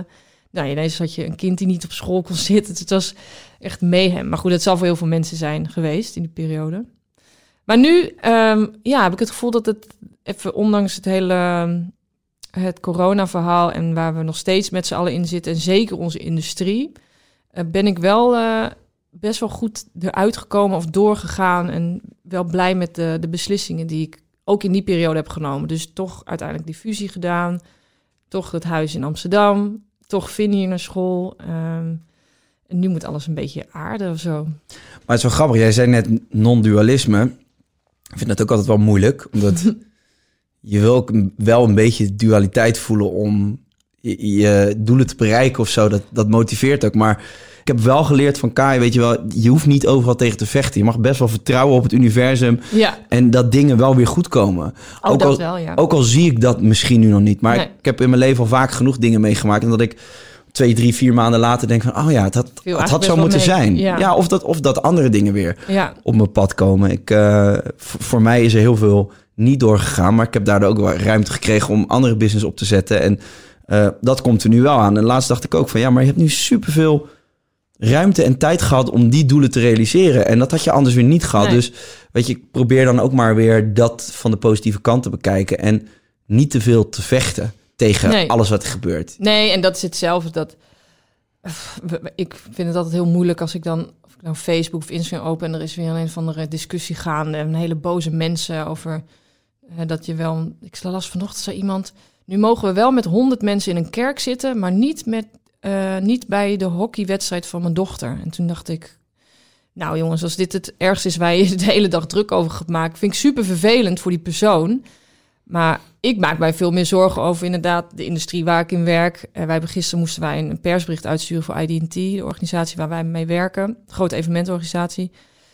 Nou, ineens had je een kind die niet op school kon zitten. Het was echt mayhem. Maar goed, dat zal voor heel veel mensen zijn geweest in die periode. Maar nu um, ja, heb ik het gevoel dat het even, ondanks het hele het corona-verhaal en waar we nog steeds met z'n allen in zitten, en zeker onze industrie, uh, ben ik wel uh, best wel goed eruit gekomen of doorgegaan en wel blij met de, de beslissingen die ik ook in die periode heb genomen. Dus toch uiteindelijk die fusie gedaan, toch het huis in Amsterdam, toch Vinnie naar school. Um, en nu moet alles een beetje aarden of zo. Maar het is wel grappig, jij zei net non-dualisme. Ik vind dat ook altijd wel moeilijk, omdat je wil ook wel een beetje dualiteit voelen om je, je doelen te bereiken of zo. Dat, dat motiveert ook. Maar ik heb wel geleerd van Kai, weet je wel, je hoeft niet overal tegen te vechten. Je mag best wel vertrouwen op het universum. Ja. En dat dingen wel weer goed komen. Oh, ook, dat al, wel, ja. ook al zie ik dat misschien nu nog niet. Maar nee. ik heb in mijn leven al vaak genoeg dingen meegemaakt. En dat ik twee, drie, vier maanden later denk van, oh ja, dat, het had zo moeten mee. zijn. Ja, ja of, dat, of dat andere dingen weer ja. op mijn pad komen. Ik, uh, v- voor mij is er heel veel niet doorgegaan, maar ik heb daardoor ook wel ruimte gekregen om andere business op te zetten. En uh, dat komt er nu wel aan. En laatst dacht ik ook van, ja, maar je hebt nu superveel ruimte en tijd gehad om die doelen te realiseren. En dat had je anders weer niet gehad. Nee. Dus weet je, ik probeer dan ook maar weer dat van de positieve kant te bekijken en niet te veel te vechten tegen nee. alles wat er gebeurt. Nee, en dat is hetzelfde. Dat, ik vind het altijd heel moeilijk als ik dan, of ik nou Facebook of Instagram open en er is weer een of andere discussie gaande en hele boze mensen over uh, dat je wel. Ik las vanochtend zo iemand. Nu mogen we wel met honderd mensen in een kerk zitten, maar niet met uh, niet bij de hockeywedstrijd van mijn dochter. En toen dacht ik, nou jongens, als dit het ergste is waar je de hele dag druk over gaat maken, vind ik super vervelend voor die persoon. Maar ik maak mij veel meer zorgen over inderdaad de industrie waar ik in werk. Uh, wij hebben gisteren moesten wij een persbericht uitsturen voor I D en T, de organisatie waar wij mee werken, de grote evenementorganisatie.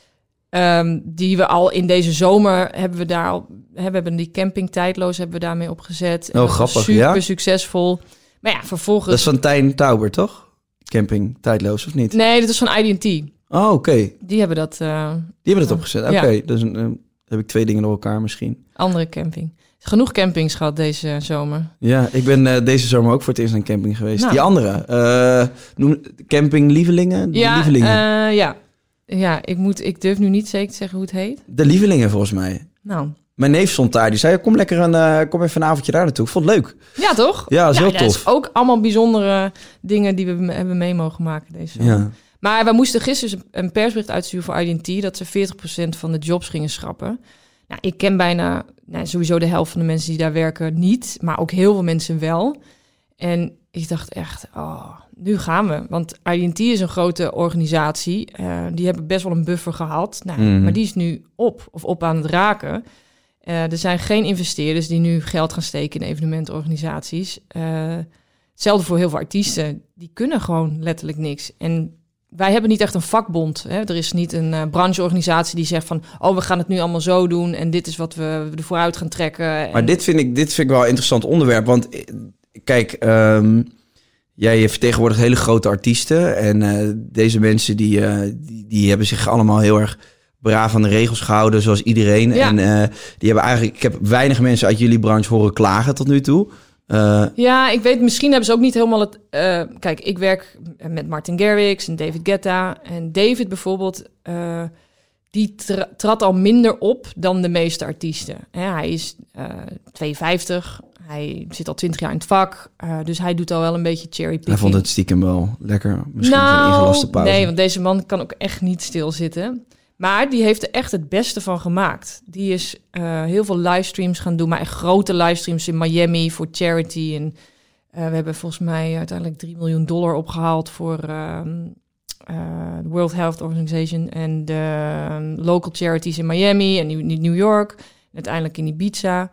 Um, die we al in deze zomer hebben we daar al, we hebben die camping Tijdloos hebben we daarmee opgezet. Oh, grappig, super ja? succesvol. Maar ja, vervolgens. Dat is van Tijn Tauber, toch? Camping Tijdloos, of niet? Nee, dat is van I D en T. Oh, oké. Okay. Die hebben dat. Uh, die hebben dat opgezet. Oké, okay. Ja. Dus uh, heb ik twee dingen door elkaar misschien. Andere camping. Genoeg campings gehad deze zomer. Ja, ik ben uh, deze zomer ook voor het eerst aan een camping geweest. Nou. Die andere, uh, noem, camping Lievelingen? Ja, Lievelingen. Uh, ja. Ja, ik, moet, ik durf nu niet zeker te zeggen hoe het heet. De Lievelingen volgens mij. Nou. Mijn neef stond daar, die zei, kom lekker een, uh, kom even een avondje daar naartoe. Ik vond het leuk. Ja, toch? Ja, dat is ja, heel tof. Dat is ook allemaal bijzondere dingen die we hebben mee mogen maken deze zomer. Ja. Maar we moesten gisteren een persbericht uitsturen voor I D en T dat ze veertig procent van de jobs gingen schrappen. Nou, ik ken bijna nou, sowieso de helft van de mensen die daar werken niet, maar ook heel veel mensen wel. En ik dacht echt, oh, nu gaan we. Want I D en T is een grote organisatie. Uh, die hebben best wel een buffer gehad. Nou, mm. Maar die is nu op of op aan het raken. Uh, er zijn geen investeerders die nu geld gaan steken in evenementorganisaties. Uh, hetzelfde voor heel veel artiesten. Die kunnen gewoon letterlijk niks. En wij hebben niet echt een vakbond. Hè? Er is niet een uh, brancheorganisatie die zegt van, oh, we gaan het nu allemaal zo doen en dit is wat we er vooruit gaan trekken. Maar en... dit vind ik, dit vind ik wel een interessant onderwerp. Want kijk, um, jij vertegenwoordigt hele grote artiesten en uh, deze mensen die, uh, die, die hebben zich allemaal heel erg braaf aan de regels gehouden, zoals iedereen. Ja. En uh, die hebben eigenlijk, ik heb weinig mensen uit jullie branche horen klagen tot nu toe. Uh, ja, ik weet, misschien hebben ze ook niet helemaal het... Uh, kijk, ik werk met Martin Garrix en David Guetta. En David bijvoorbeeld, uh, die tra- trad al minder op dan de meeste artiesten. Ja, hij is uh, tweeënvijftig, hij zit al twintig jaar in het vak. Uh, dus hij doet al wel een beetje cherrypicking. Hij vond het stiekem wel lekker. Misschien nou, een ingelaste pauze. Nee, want deze man kan ook echt niet stilzitten. Maar die heeft er echt het beste van gemaakt. Die is uh, heel veel livestreams gaan doen, maar echt grote livestreams in Miami voor charity. En uh, we hebben volgens mij uiteindelijk drie miljoen dollar opgehaald voor uh, uh, de World Health Organization en de uh, local charities in Miami en in New York. En uiteindelijk in Ibiza.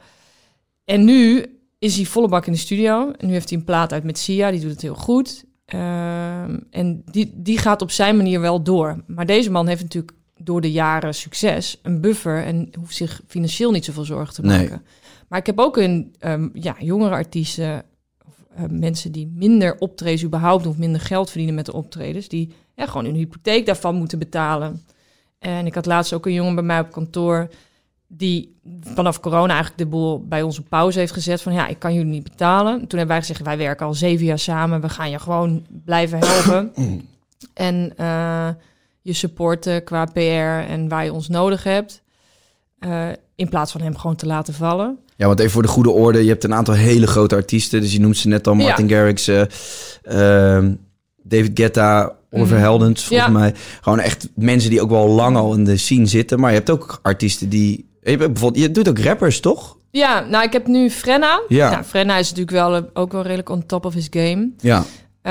En nu is hij volle bak in de studio. En nu heeft hij een plaat uit met Sia, die doet het heel goed. Uh, en die, die gaat op zijn manier wel door. Maar deze man heeft natuurlijk door de jaren succes een buffer en hoeft zich financieel niet zoveel zorgen te maken. Nee. Maar ik heb ook een um, ja, jongere artiesten, of, uh, mensen die minder optredens überhaupt of minder geld verdienen met de optredens, die ja, gewoon een hypotheek daarvan moeten betalen. En ik had laatst ook een jongen bij mij op kantoor, die vanaf corona eigenlijk de boel bij ons op pauze heeft gezet. Van ja, ik kan jullie niet betalen. Toen hebben wij gezegd, wij werken al zeven jaar samen. We gaan je gewoon blijven helpen. en uh, je supporten qua P R en waar je ons nodig hebt. Uh, in plaats van hem gewoon te laten vallen. Ja, want even voor de goede orde. Je hebt een aantal hele grote artiesten. Dus je noemt ze net al. Martin ja. Garrix, uh, uh, David Guetta, Oliver mm. Heldens, volgens ja. mij. Gewoon echt mensen die ook wel lang al in de scene zitten. Maar je hebt ook artiesten die... Je, bijvoorbeeld, je doet ook rappers, toch? Ja, nou, ik heb nu Frenna. Ja. Nou, Frenna is natuurlijk wel ook wel redelijk on top of his game. Ja.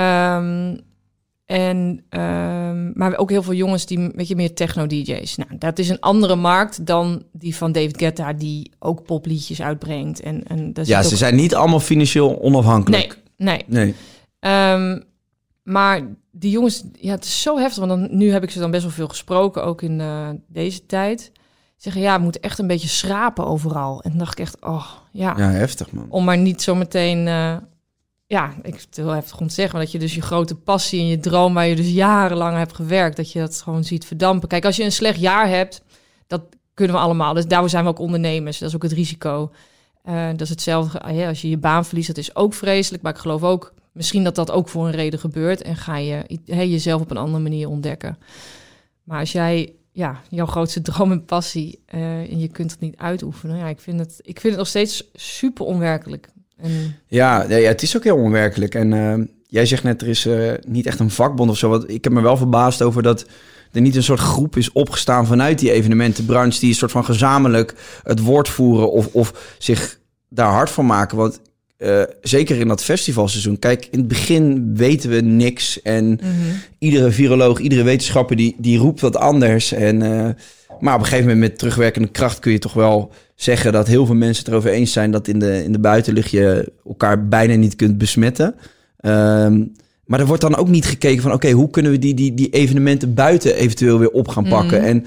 Um, en, um, maar ook heel veel jongens die een beetje meer techno-D J's. Nou, dat is een andere markt dan die van David Guetta, die ook popliedjes uitbrengt. En, en dat ja, ze ook... zijn niet allemaal financieel onafhankelijk. Nee, nee. nee. Um, maar die jongens, ja, het is zo heftig. Want dan, nu heb ik ze dan best wel veel gesproken, ook in uh, deze tijd. Zeggen, ja, we moeten echt een beetje schrapen overal. En dan dacht ik echt, oh, ja. Ja, heftig, man. Om maar niet zo meteen... Uh, ja, ik vind het heel heftig om te zeggen... maar dat je dus je grote passie en je droom... waar je dus jarenlang hebt gewerkt... dat je dat gewoon ziet verdampen. Kijk, als je een slecht jaar hebt... dat kunnen we allemaal. Dus daarvoor zijn we ook ondernemers. Dat is ook het risico. Uh, dat is hetzelfde. Uh, ja, als je je baan verliest, dat is ook vreselijk. Maar ik geloof ook... misschien dat dat ook voor een reden gebeurt... en ga je hey, jezelf op een andere manier ontdekken. Maar als jij... ja, jouw grootste droom en passie... Uh, en je kunt het niet uitoefenen. Ja, ik vind het, ik vind het nog steeds super onwerkelijk. En... Ja, ja, het is ook heel onwerkelijk. En uh, jij zegt net, er is uh, niet echt een vakbond of zo. Wat, ik heb me wel verbaasd over dat er niet een soort groep is opgestaan... vanuit die evenementenbranche... die een soort van gezamenlijk het woord voeren... of, of zich daar hard voor maken. Want uh, zeker in dat festivalseizoen... kijk, in het begin weten we niks. En mm-hmm. iedere viroloog, iedere wetenschapper... die, die roept wat anders. En, uh, maar op een gegeven moment met terugwerkende kracht... kun je toch wel zeggen dat heel veel mensen het erover eens zijn... dat in de, in de buitenlucht je elkaar bijna niet kunt besmetten. Um, maar er wordt dan ook niet gekeken van... oké, okay, hoe kunnen we die, die, die evenementen buiten eventueel weer op gaan pakken? Mm-hmm. En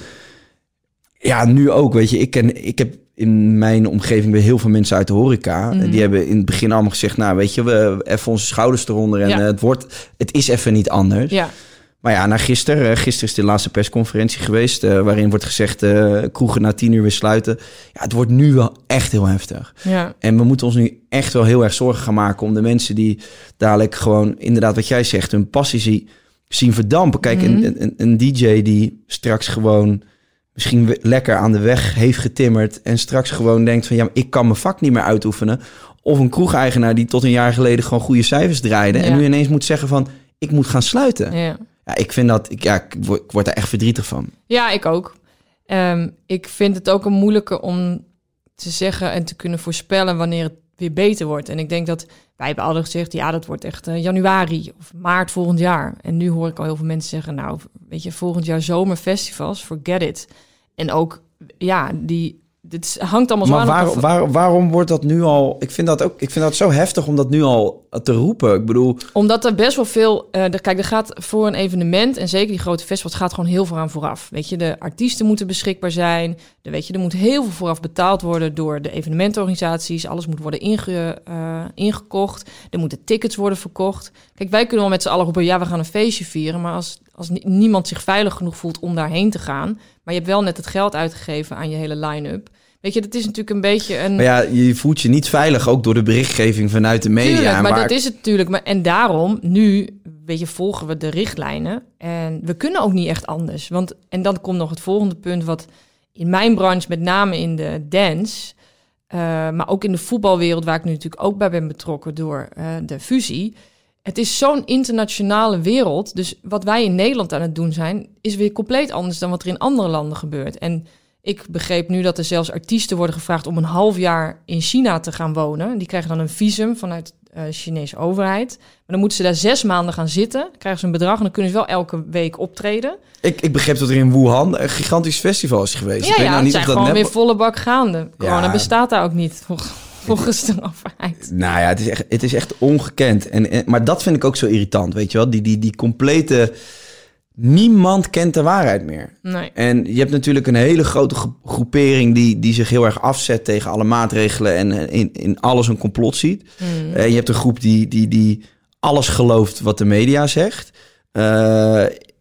ja, nu ook, weet je. Ik, ken, ik heb in mijn omgeving weer heel veel mensen uit de horeca. Mm-hmm. Die hebben in het begin allemaal gezegd... nou, weet je, we even onze schouders eronder... en ja. het, wordt, het is even niet anders. Ja. Maar ja, na gisteren, gisteren is de laatste persconferentie geweest... Uh, waarin wordt gezegd, uh, kroegen na tien uur weer sluiten. Ja, het wordt nu wel echt heel heftig. Ja. En we moeten ons nu echt wel heel erg zorgen gaan maken... om de mensen die dadelijk gewoon, inderdaad wat jij zegt... hun passie zien, zien verdampen. Kijk, mm-hmm. een, een, een D J die straks gewoon misschien lekker aan de weg heeft getimmerd... en straks gewoon denkt van, ja, ik kan mijn vak niet meer uitoefenen. Of een kroegeigenaar die tot een jaar geleden gewoon goede cijfers draaide... Ja. en nu ineens moet zeggen van, ik moet gaan sluiten. Ja. Ja, ik vind dat... Ik, ja, ik word, ik word daar echt verdrietig van. Ja, ik ook. Um, ik vind het ook een moeilijke om te zeggen en te kunnen voorspellen wanneer het weer beter wordt. En ik denk dat wij hebben altijd gezegd, ja, dat wordt echt uh, januari of maart volgend jaar. En nu hoor ik al heel veel mensen zeggen, nou, weet je, volgend jaar zomerfestivals, forget it. En ook, ja, die... Dit hangt allemaal zo maar aan. Maar waar, waar, waarom wordt dat nu al... Ik vind dat ook. Ik vind dat zo heftig om dat nu al te roepen. Ik bedoel... Omdat er best wel veel... Uh, de, kijk, er gaat voor een evenement... en zeker die grote festivals gaat gewoon heel veel aan vooraf. Weet je, de artiesten moeten beschikbaar zijn. De, weet je, er moet heel veel vooraf betaald worden... door de evenementorganisaties. Alles moet worden inge, uh, ingekocht. Er moeten tickets worden verkocht. Kijk, wij kunnen wel met z'n allen roepen... ja, we gaan een feestje vieren. Maar als, als niemand zich veilig genoeg voelt om daarheen te gaan... maar je hebt wel net het geld uitgegeven aan je hele line-up... Weet je, dat is natuurlijk een beetje een... Maar ja, je voelt je niet veilig, ook door de berichtgeving vanuit de media. Tuurlijk, maar waar... dat is het natuurlijk. Maar, en daarom, nu, weet je, volgen we de richtlijnen. En we kunnen ook niet echt anders. Want, en dan komt nog het volgende punt, wat in mijn branche, met name in de dance... Uh, maar ook in de voetbalwereld, waar ik nu natuurlijk ook bij ben betrokken door uh, de fusie... Het is zo'n internationale wereld. Dus wat wij in Nederland aan het doen zijn... is weer compleet anders dan wat er in andere landen gebeurt. En... Ik begreep nu dat er zelfs artiesten worden gevraagd om een half jaar in China te gaan wonen. Die krijgen dan een visum vanuit de uh, Chinese overheid. Maar dan moeten ze daar zes maanden gaan zitten. Krijgen ze een bedrag en dan kunnen ze wel elke week optreden. Ik, ik begreep dat er in Wuhan een gigantisch festival is geweest. Ja, ik weet ja nou niet het of zijn dat gewoon net... weer volle bak gaande. Corona ja. bestaat daar ook niet, volgens, volgens de overheid. Nou ja, het is echt, het is echt ongekend. En, en, maar dat vind ik ook zo irritant, weet je wel. Die, die, die complete... Niemand kent de waarheid meer. Nee. En je hebt natuurlijk een hele grote groepering... die, die zich heel erg afzet tegen alle maatregelen... en in, in alles een complot ziet. Mm. En je hebt een groep die, die, die alles gelooft wat de media zegt. Uh,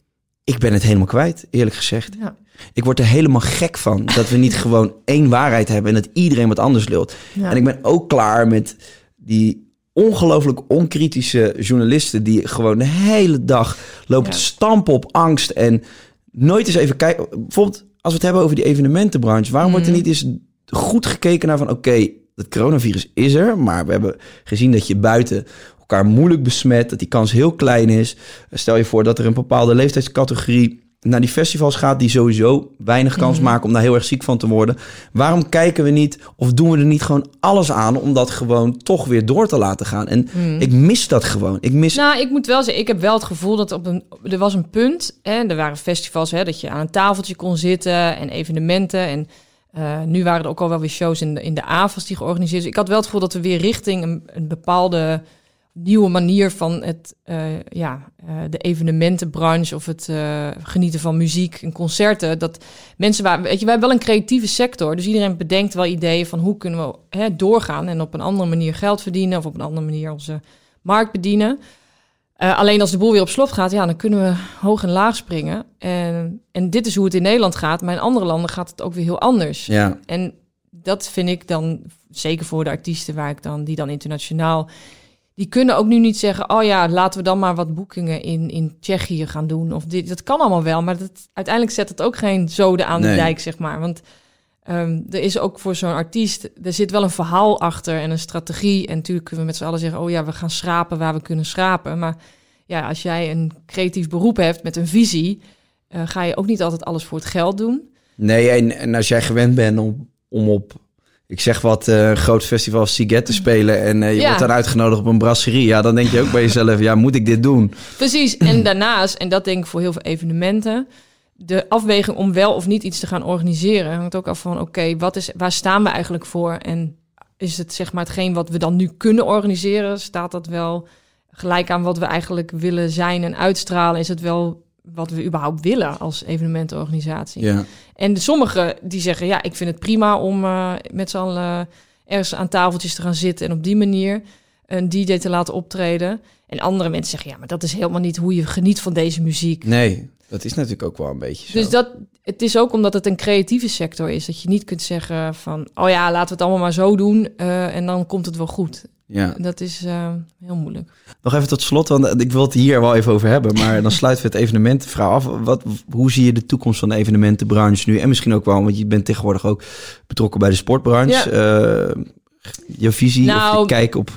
ik ben het helemaal kwijt, eerlijk gezegd. Ja. Ik word er helemaal gek van dat we niet gewoon één waarheid hebben en dat iedereen wat anders lult. Ja. En ik ben ook klaar met die ongelooflijk onkritische journalisten die gewoon de hele dag lopen Ja. te stampen op angst en nooit eens even kijken. Bijvoorbeeld als we het hebben over die evenementenbranche, waarom wordt er niet eens goed gekeken naar van oké, okay, het coronavirus is er, maar we hebben gezien dat je buiten elkaar moeilijk besmet, dat die kans heel klein is. Stel je voor dat er een bepaalde leeftijdscategorie naar die festivals gaat die sowieso weinig kans mm-hmm. maken om daar heel erg ziek van te worden. Waarom kijken we niet of doen we er niet gewoon alles aan om dat gewoon toch weer door te laten gaan? En mm. ik mis dat gewoon. Ik mis. Nou, ik moet wel zeggen, ik heb wel het gevoel dat op een, er was een punt, hè, er waren festivals, hè, dat je aan een tafeltje kon zitten en evenementen en uh, nu waren er ook al wel weer shows in de, in de avonds die georganiseerd. Dus ik had wel het gevoel dat we weer richting een, een bepaalde nieuwe manier van het, uh, ja, uh, de evenementenbranche of het uh, genieten van muziek en concerten. Dat mensen waren, weet je, wij hebben wel een creatieve sector, dus iedereen bedenkt wel ideeën van hoe kunnen we hè, doorgaan en op een andere manier geld verdienen of op een andere manier onze markt bedienen. Uh, alleen als de boel weer op slot gaat, ja, dan kunnen we hoog en laag springen. En, en dit is hoe het in Nederland gaat, maar in andere landen gaat het ook weer heel anders. Ja. En dat vind ik dan, zeker voor de artiesten waar ik dan, die dan internationaal, die kunnen ook nu niet zeggen, oh ja, laten we dan maar wat boekingen in, in Tsjechië gaan doen. Of dit, dat kan allemaal wel, maar dat, uiteindelijk zet het ook geen zoden aan nee. de dijk, zeg maar. Want um, er is ook voor zo'n artiest, er zit wel een verhaal achter en een strategie. En natuurlijk kunnen we met z'n allen zeggen, oh ja, we gaan schrapen waar we kunnen schrapen. Maar ja, als jij een creatief beroep hebt met een visie, uh, ga je ook niet altijd alles voor het geld doen. Nee, en, en als jij gewend bent om, om op, ik zeg wat, uh, groot festival als Siget te spelen en uh, je ja. wordt dan uitgenodigd op een brasserie, ja, dan denk je ook bij jezelf, ja, moet ik dit doen? Precies, en daarnaast, en dat denk ik voor heel veel evenementen, de afweging om wel of niet iets te gaan organiseren hangt ook af van, oké, okay, wat is, waar staan we eigenlijk voor? En is het zeg maar hetgeen wat we dan nu kunnen organiseren, staat dat wel gelijk aan wat we eigenlijk willen zijn en uitstralen? Is het wel wat we überhaupt willen als evenementenorganisatie? Ja. En de sommigen die zeggen, ja, ik vind het prima om uh, met z'n allen ergens aan tafeltjes te gaan zitten en op die manier een D J te laten optreden. En andere mensen zeggen, ja, maar dat is helemaal niet hoe je geniet van deze muziek. Nee, dat is natuurlijk ook wel een beetje zo. Dus dat, het is ook omdat het een creatieve sector is, dat je niet kunt zeggen van, oh ja, laten we het allemaal maar zo doen uh, en dan komt het wel goed. Ja. Dat is uh, heel moeilijk. Nog even tot slot, want ik wil het hier wel even over hebben, maar dan sluiten we het evenementenverhaal af. Wat, hoe zie je de toekomst van de evenementenbranche nu? En misschien ook wel, want je bent tegenwoordig ook betrokken bij de sportbranche. Ja. Uh, je visie nou, of je kijk op...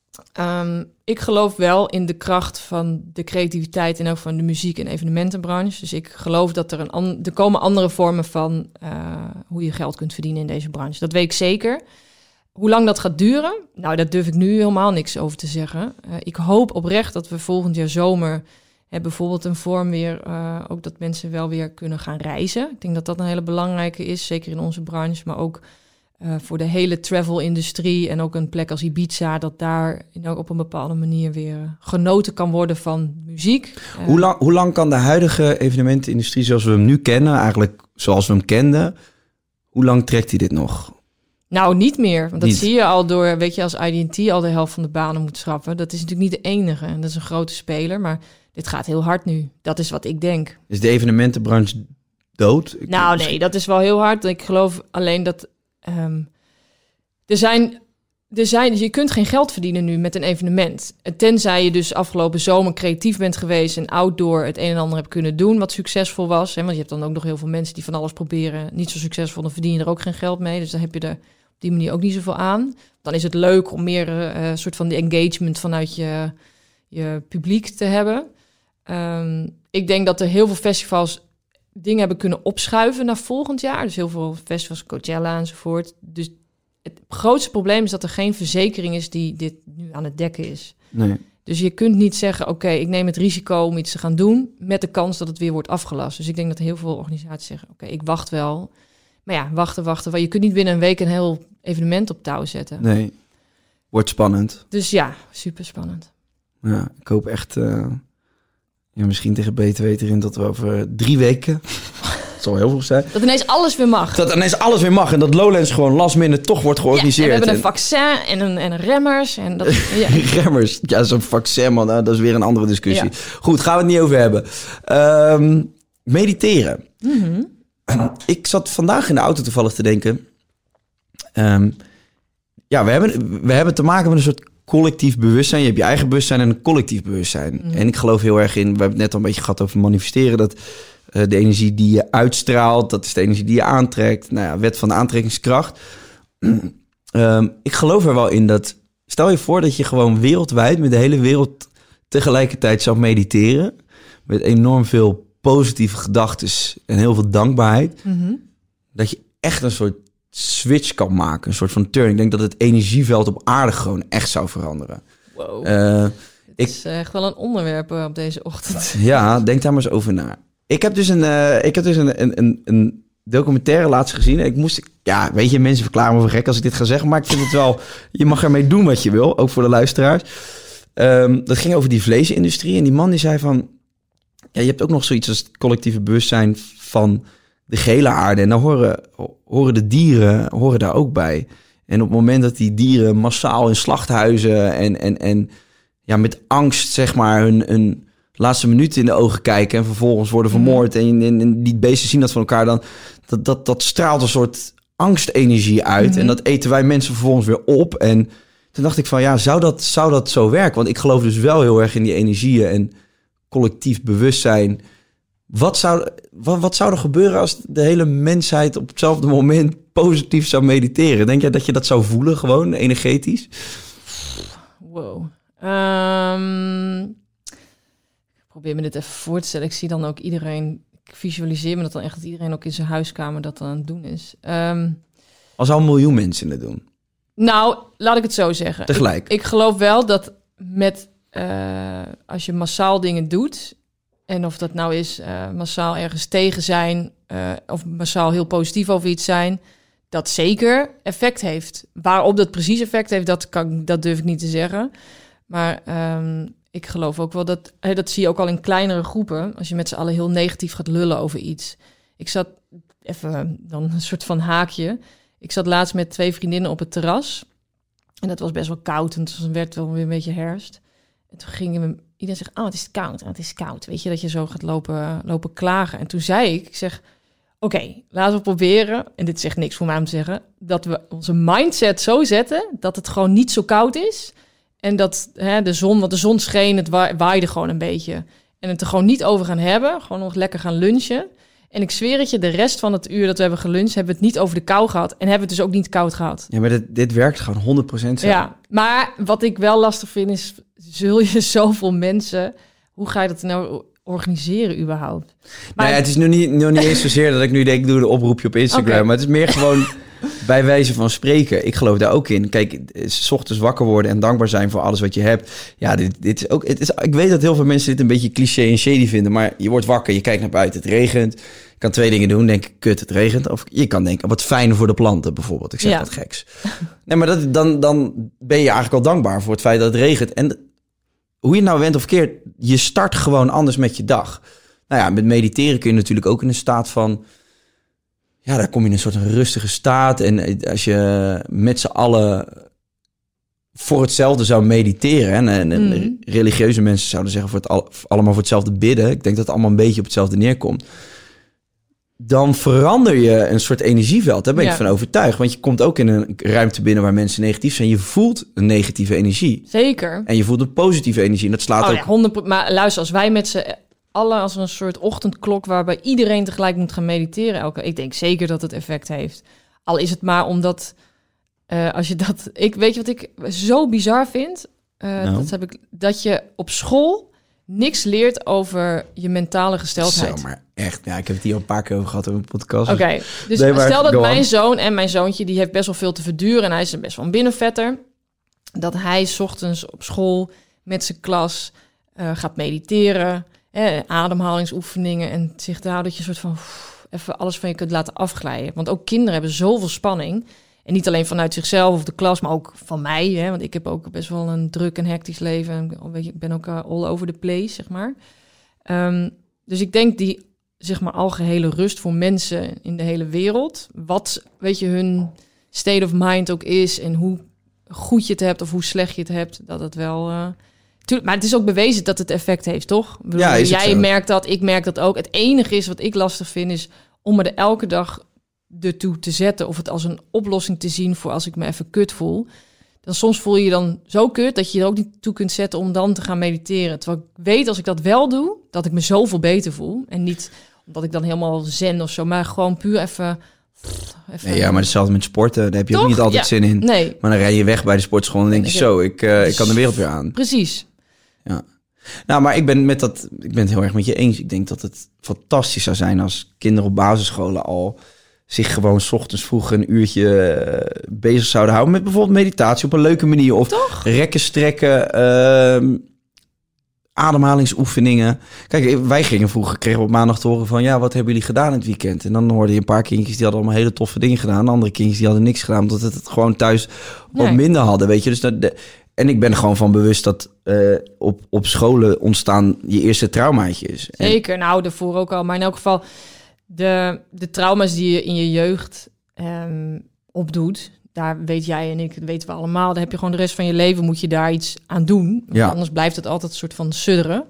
Um, ik geloof wel in de kracht van de creativiteit en ook van de muziek- en evenementenbranche. Dus ik geloof dat er, een an- er komen andere vormen van uh, hoe je geld kunt verdienen in deze branche. Dat weet ik zeker. Hoe lang dat gaat duren? Nou, daar durf ik nu helemaal niks over te zeggen. Uh, ik hoop oprecht dat we volgend jaar zomer hè, bijvoorbeeld een vorm weer, uh, ook dat mensen wel weer kunnen gaan reizen. Ik denk dat dat een hele belangrijke is, zeker in onze branche, maar ook uh, voor de hele travel-industrie en ook een plek als Ibiza, dat daar ook op een bepaalde manier weer genoten kan worden van muziek. Uh, hoe, lang, hoe lang kan de huidige evenementenindustrie zoals we hem nu kennen, eigenlijk zoals we hem kenden, hoe lang trekt hij dit nog? Nou, niet meer. Want dat niet. zie je al door, weet je, als I D T al de helft van de banen moet schrappen. Dat is natuurlijk niet de enige. En dat is een grote speler, maar dit gaat heel hard nu. Dat is wat ik denk. Is de evenementenbranche dood? Ik nou, nee, dat is wel heel hard. Ik geloof alleen dat um, er zijn, er zijn, je kunt geen geld verdienen nu met een evenement. Tenzij je dus afgelopen zomer creatief bent geweest en outdoor het een en ander hebt kunnen doen wat succesvol was. Hè? Want je hebt dan ook nog heel veel mensen die van alles proberen, niet zo succesvol, dan verdien je er ook geen geld mee. Dus dan heb je er op die manier ook niet zoveel aan. Dan is het leuk om meer een uh, soort van de engagement vanuit je, je publiek te hebben. Um, ik denk dat er heel veel festivals dingen hebben kunnen opschuiven naar volgend jaar. Dus heel veel festivals, Coachella enzovoort. Dus het grootste probleem is dat er geen verzekering is die dit nu aan het dekken is. Nee. Dus je kunt niet zeggen, oké, okay, ik neem het risico om iets te gaan doen met de kans dat het weer wordt afgelast. Dus ik denk dat heel veel organisaties zeggen, oké, okay, ik wacht wel. Maar ja, wachten, wachten. Want je kunt niet binnen een week een heel evenement op touw zetten. Nee, wordt spannend. Dus ja, super spannend. Ja, ik hoop echt, uh, ja, misschien tegen beter weten erin dat we over drie weken, dat zal heel veel zijn. Dat ineens alles weer mag. Dat ineens alles weer mag en dat Lowlands gewoon last minute toch wordt georganiseerd. Ja, en we hebben en... een vaccin en een, en een remmers. En dat, ja. Remmers, ja, zo'n vaccin, man, dat is weer een andere discussie. Ja. Goed, gaan we het niet over hebben. Um, mediteren. Mm-hmm. Ik zat vandaag in de auto toevallig te denken. Um, ja, we hebben, we hebben te maken met een soort collectief bewustzijn. Je hebt je eigen bewustzijn en een collectief bewustzijn. Mm. En ik geloof heel erg in, we hebben het net al een beetje gehad over manifesteren, dat uh, de energie die je uitstraalt, dat is de energie die je aantrekt. Nou ja, wet van de aantrekkingskracht. um, ik geloof er wel in dat, stel je voor dat je gewoon wereldwijd met de hele wereld tegelijkertijd zou mediteren, met enorm veel positieve gedachten en heel veel dankbaarheid, mm-hmm. dat je echt een soort switch kan maken, een soort van turn. Ik denk dat het energieveld op aarde gewoon echt zou veranderen. Wow. Uh, het ik, is echt wel een onderwerp uh, op deze ochtend. Ja, denk daar maar eens over na. Ik heb dus een, uh, ik heb dus een, een, een, een documentaire laatst gezien. En ik moest, ja, weet je, mensen verklaren me voor gek als ik dit ga zeggen, maar ik vind het wel, je mag ermee doen wat je wil, ook voor de luisteraars. Um, dat ging over die vleesindustrie en die man die zei van, ja, je hebt ook nog zoiets als het collectieve bewustzijn van de gele aarde. En dan horen, horen de dieren horen daar ook bij. En op het moment dat die dieren massaal in slachthuizen en, en, en ja, met angst zeg maar hun, hun laatste minuten in de ogen kijken en vervolgens worden vermoord en, en, en die beesten zien dat van elkaar, dan dat, dat, dat straalt een soort angstenergie uit. Mm-hmm. En dat eten wij mensen vervolgens weer op. En toen dacht ik van ja, zou dat, zou dat zo werken? Want ik geloof dus wel heel erg in die energieën en collectief bewustzijn. Wat zou, wat, wat zou er gebeuren als de hele mensheid op hetzelfde moment positief zou mediteren? Denk jij dat je dat zou voelen, gewoon energetisch? Wow. Um, ik probeer me dit even voor te stellen. Ik zie dan ook iedereen, ik visualiseer me dat dan echt, dat iedereen ook in zijn huiskamer dat dan aan het doen is. Um, als al een miljoen mensen het doen. Nou, laat ik het zo zeggen. Tegelijk. Ik, ik geloof wel dat met, uh, als je massaal dingen doet, en of dat nou is uh, massaal ergens tegen zijn, uh, of massaal heel positief over iets zijn, dat zeker effect heeft. Waarop dat precies effect heeft, dat, kan, dat durf ik niet te zeggen. Maar um, ik geloof ook wel dat, hey, dat zie je ook al in kleinere groepen, als je met z'n allen heel negatief gaat lullen over iets. Ik zat, even dan een soort van haakje, ik zat laatst met twee vriendinnen op het terras. En dat was best wel koud, en het werd wel weer een beetje herfst. En toen gingen we, iedereen zegt, oh, het is koud, oh, het is koud. Weet je, dat je zo gaat lopen, lopen klagen. En toen zei ik, ik zeg, oké, okay, laten we proberen, en dit zegt niks voor mij om te zeggen, dat we onze mindset zo zetten dat het gewoon niet zo koud is. En dat hè, de zon, want de zon scheen, het wa- waaide gewoon een beetje. En het er gewoon niet over gaan hebben, gewoon nog lekker gaan lunchen. En ik zweer het je, de rest van het uur dat we hebben geluncht, hebben we het niet over de kou gehad. En hebben we het dus ook niet koud gehad. Ja, maar dit, dit werkt gewoon honderd procent zo. Ja, maar wat ik wel lastig vind is, zul je zoveel mensen, hoe ga je dat nou organiseren überhaupt? Maar nou ja, het is nu niet, nog niet eens zozeer dat ik nu denk, ik doe een oproepje op Instagram. Okay. Maar het is meer gewoon bij wijze van spreken. Ik geloof daar ook in. Kijk, 's ochtends wakker worden en dankbaar zijn voor alles wat je hebt. Ja, dit, dit is ook. Het is, ik weet dat heel veel mensen dit een beetje cliché en shady vinden. Maar je wordt wakker, je kijkt naar buiten, het regent. Je kan twee dingen doen. Denk, kut, het regent. Of je kan denken, wat fijn voor de planten bijvoorbeeld. Ik zeg ja. wat geks. Nee, maar dat, dan, dan ben je eigenlijk al dankbaar voor het feit dat het regent. En hoe je nou went of keert, je start gewoon anders met je dag. Nou ja, met mediteren kun je natuurlijk ook in een staat van, ja, daar kom je in een soort rustige staat. En als je met z'n allen voor hetzelfde zou mediteren, en, en mm. religieuze mensen zouden zeggen voor het al, allemaal voor hetzelfde bidden. Ik denk dat het allemaal een beetje op hetzelfde neerkomt. Dan verander je een soort energieveld. Daar ben ik ja. van overtuigd. Want je komt ook in een ruimte binnen waar mensen negatief zijn. Je voelt een negatieve energie. Zeker. En je voelt een positieve energie. En dat slaat oh, ook... Ja, honderd Maar luister, als wij met z'n allen als een soort ochtendklok waarbij iedereen tegelijk moet gaan mediteren. Elke, ik denk zeker dat het effect heeft. Al is het maar omdat uh, als je dat... Ik weet je wat ik zo bizar vind? Uh, nou. Dat heb ik dat je op school niks leert over je mentale gesteldheid. Zo, maar echt. Ja, ik heb het hier al een paar keer over gehad in een podcast. Oké, okay, dus nee, stel dat mijn zoon en mijn zoontje, die heeft best wel veel te verduren en hij is best wel een binnenvetter, dat hij 's ochtends op school met zijn klas uh, gaat mediteren, eh, ademhalingsoefeningen en zich daar dat je soort van pff, even alles van je kunt laten afglijden. Want ook kinderen hebben zoveel spanning. En niet alleen vanuit zichzelf of de klas, maar ook van mij. Hè? Want ik heb ook best wel een druk en hectisch leven. Ik ben ook uh, all over the place, zeg maar. Um, dus ik denk die, zeg maar, algehele rust voor mensen in de hele wereld. Wat, weet je, hun state of mind ook is en hoe goed je het hebt of hoe slecht je het hebt. Dat het wel uh, Tuurlijk, maar het is ook bewezen dat het effect heeft, toch? Ik bedoel, Ja, is het jij zo. merkt dat, ik merk dat ook. Het enige is wat ik lastig vind, is om me er elke dag ertoe te zetten. Of het als een oplossing te zien voor als ik me even kut voel. Dan soms voel je je dan zo kut dat je er ook niet toe kunt zetten om dan te gaan mediteren. Terwijl ik weet, als ik dat wel doe, dat ik me zoveel beter voel. En niet omdat ik dan helemaal zen of zo, maar gewoon puur even... even Nee, ja, maar hetzelfde met sporten. Daar heb je Toch? ook niet altijd Ja. zin in. Nee, Maar dan rij je weg bij de sportschool en dan denk je Ik heb- zo, ik, uh, ik kan de wereld weer aan. precies. Ja. Nou, maar ik ben, met dat, ik ben het heel erg met je eens. Ik denk dat het fantastisch zou zijn als kinderen op basisscholen al zich gewoon 's ochtends vroeg een uurtje uh, bezig zouden houden met bijvoorbeeld meditatie op een leuke manier. Of Toch? rekken, strekken, uh, ademhalingsoefeningen. Kijk, wij gingen vroeger, kregen we op maandag te horen van, ja, wat hebben jullie gedaan in het weekend? En dan hoorde je een paar kindjes die hadden allemaal hele toffe dingen gedaan. Andere kindjes die hadden niks gedaan, omdat het het gewoon thuis Nee. wat minder hadden, weet je. Dus dat, de, en ik ben er gewoon van bewust dat uh, op, op scholen ontstaan je eerste traumaatjes. En, Zeker, nou, daarvoor ook al. Maar in elk geval, de, de trauma's die je in je jeugd um, opdoet, daar weet jij en ik, dat weten we allemaal. Daar heb je gewoon de rest van je leven, moet je daar iets aan doen. Want Ja. anders blijft het altijd een soort van sudderen.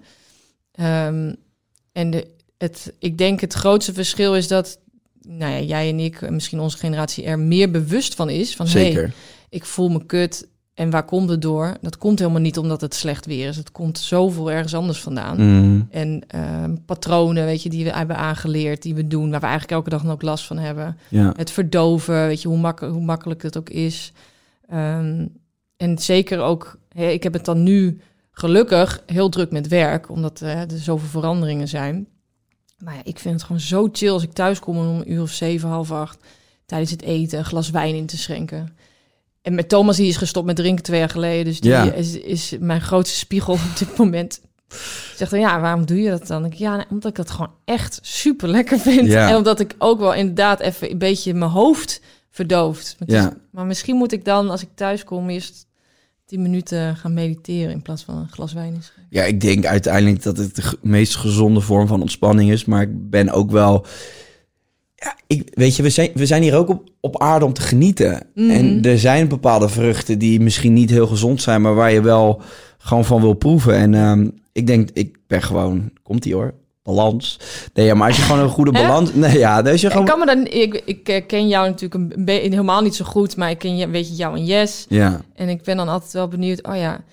Um, en de, het, ik denk het grootste verschil is dat, nou ja, jij en ik, en misschien onze generatie, er meer bewust van is. Van, Zeker. Hey, ik voel me kut. En waar komt het door? Dat komt helemaal niet omdat het slecht weer is. Het komt zoveel ergens anders vandaan. Mm, En uh, patronen, weet je, die we hebben aangeleerd, die we doen, waar we eigenlijk elke dag dan ook last van hebben. ja. Het verdoven, weet je, hoe, mak- hoe makkelijk het ook is. Um, en zeker ook, hè, ik heb het dan nu gelukkig heel druk met werk, omdat uh, er zoveel veranderingen zijn. Maar ja, ik vind het gewoon zo chill als ik thuis kom om een uur of zeven, half acht, tijdens het eten een glas wijn in te schenken. En met Thomas, die is gestopt met drinken twee jaar geleden. Dus die Ja. is, is mijn grootste spiegel op dit moment. Zegt dan, ja, waarom doe je dat dan? Ik, ja, omdat ik dat gewoon echt super lekker vind. Ja. En omdat ik ook wel inderdaad even een beetje mijn hoofd verdooft. Maar, het Ja. is- maar misschien moet ik dan, als ik thuis kom, eerst tien minuten gaan mediteren in plaats van een glas wijn in schenken. Ja, ik denk uiteindelijk dat het de g- meest gezonde vorm van ontspanning is. Maar ik ben ook wel... Ja, ik, weet je, we zijn, we zijn hier ook op, op aarde om te genieten. Mhm. En er zijn bepaalde vruchten die misschien niet heel gezond zijn, maar waar je wel gewoon van wil proeven. En ehm, ik denk, ik ben gewoon... Komt ie hoor. Balans. Nee, ja, maar als je gewoon een goede Hè? balans... Nee, ja, als je Ik gewoon... kan me dan, ik, ik eh, ken jou natuurlijk een beetje helemaal niet zo goed, maar ik ken je, weet je, jou en Jess. Ja, En ik ben dan altijd wel benieuwd, oh ja,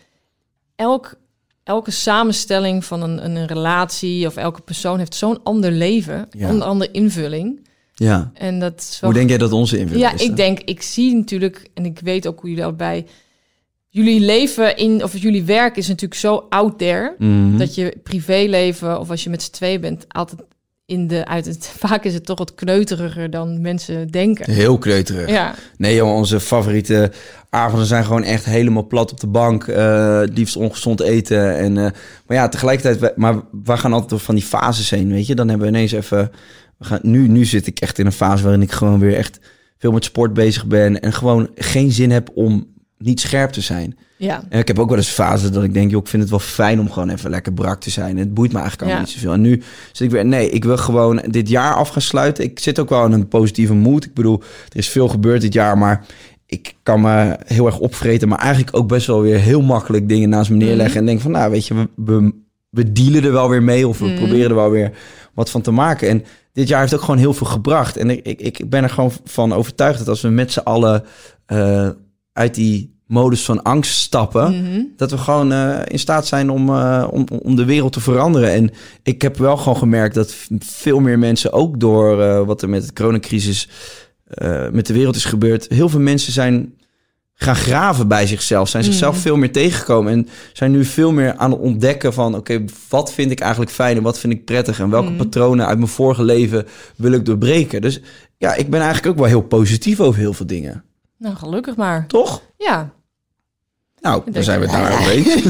elk, elke samenstelling van een, een relatie of elke persoon heeft zo'n ander leven, Ja. een andere invulling. ja. En dat is wel... Hoe denk jij dat onze invulling Ja, is? ik dan? denk, ik zie natuurlijk, en ik weet ook hoe jullie allebei... Jullie leven in, of jullie werk is natuurlijk zo out there, Mhm. dat je privéleven, of als je met z'n twee bent, altijd in de, uit het, vaak is het toch wat kneuteriger dan mensen denken. Heel kleuterig. Ja, Nee, jongen, onze favoriete avonden zijn gewoon echt helemaal plat op de bank. eh liefst ongezond eten. En, eh, maar ja, tegelijkertijd, we- maar we gaan altijd door van die fases heen, weet je. Dan hebben we ineens even... We gaan, nu, nu zit ik echt in een fase waarin ik gewoon weer echt veel met sport bezig ben. En gewoon geen zin heb om niet scherp te zijn. ja. En ik heb ook wel eens fases dat ik denk, joh, ik vind het wel fijn om gewoon even lekker brak te zijn. Het boeit me eigenlijk allemaal Ja. niet zoveel. En nu zit ik weer, nee, ik wil gewoon dit jaar af gaan sluiten. Ik zit ook wel in een positieve mood. Ik bedoel, er is veel gebeurd dit jaar, maar ik kan me heel erg opvreten. Maar eigenlijk ook best wel weer heel makkelijk dingen naast me neerleggen. Mhm. En denk van, nou, weet je, we, we, we dealen er wel weer mee. Of we Mhm. proberen er wel weer wat van te maken. En dit jaar heeft ook gewoon heel veel gebracht. En ik, ik, ik ben er gewoon van overtuigd dat als we met z'n allen uh, uit die modus van angst stappen, Mhm. dat we gewoon uh, in staat zijn om, uh, om, om de wereld te veranderen. En ik heb wel gewoon gemerkt dat veel meer mensen, ook door uh, wat er met de coronacrisis uh, met de wereld is gebeurd, heel veel mensen zijn gaan graven bij zichzelf, zijn zichzelf Mhm. veel meer tegengekomen en zijn nu veel meer aan het ontdekken van, oké, okay, wat vind ik eigenlijk fijn en wat vind ik prettig en welke Mhm. patronen uit mijn vorige leven wil ik doorbreken. Dus ja, ik ben eigenlijk ook wel heel positief over heel veel dingen. Nou, gelukkig maar. Toch? Ja. Nou, denk dan zijn we het het. daar over eens.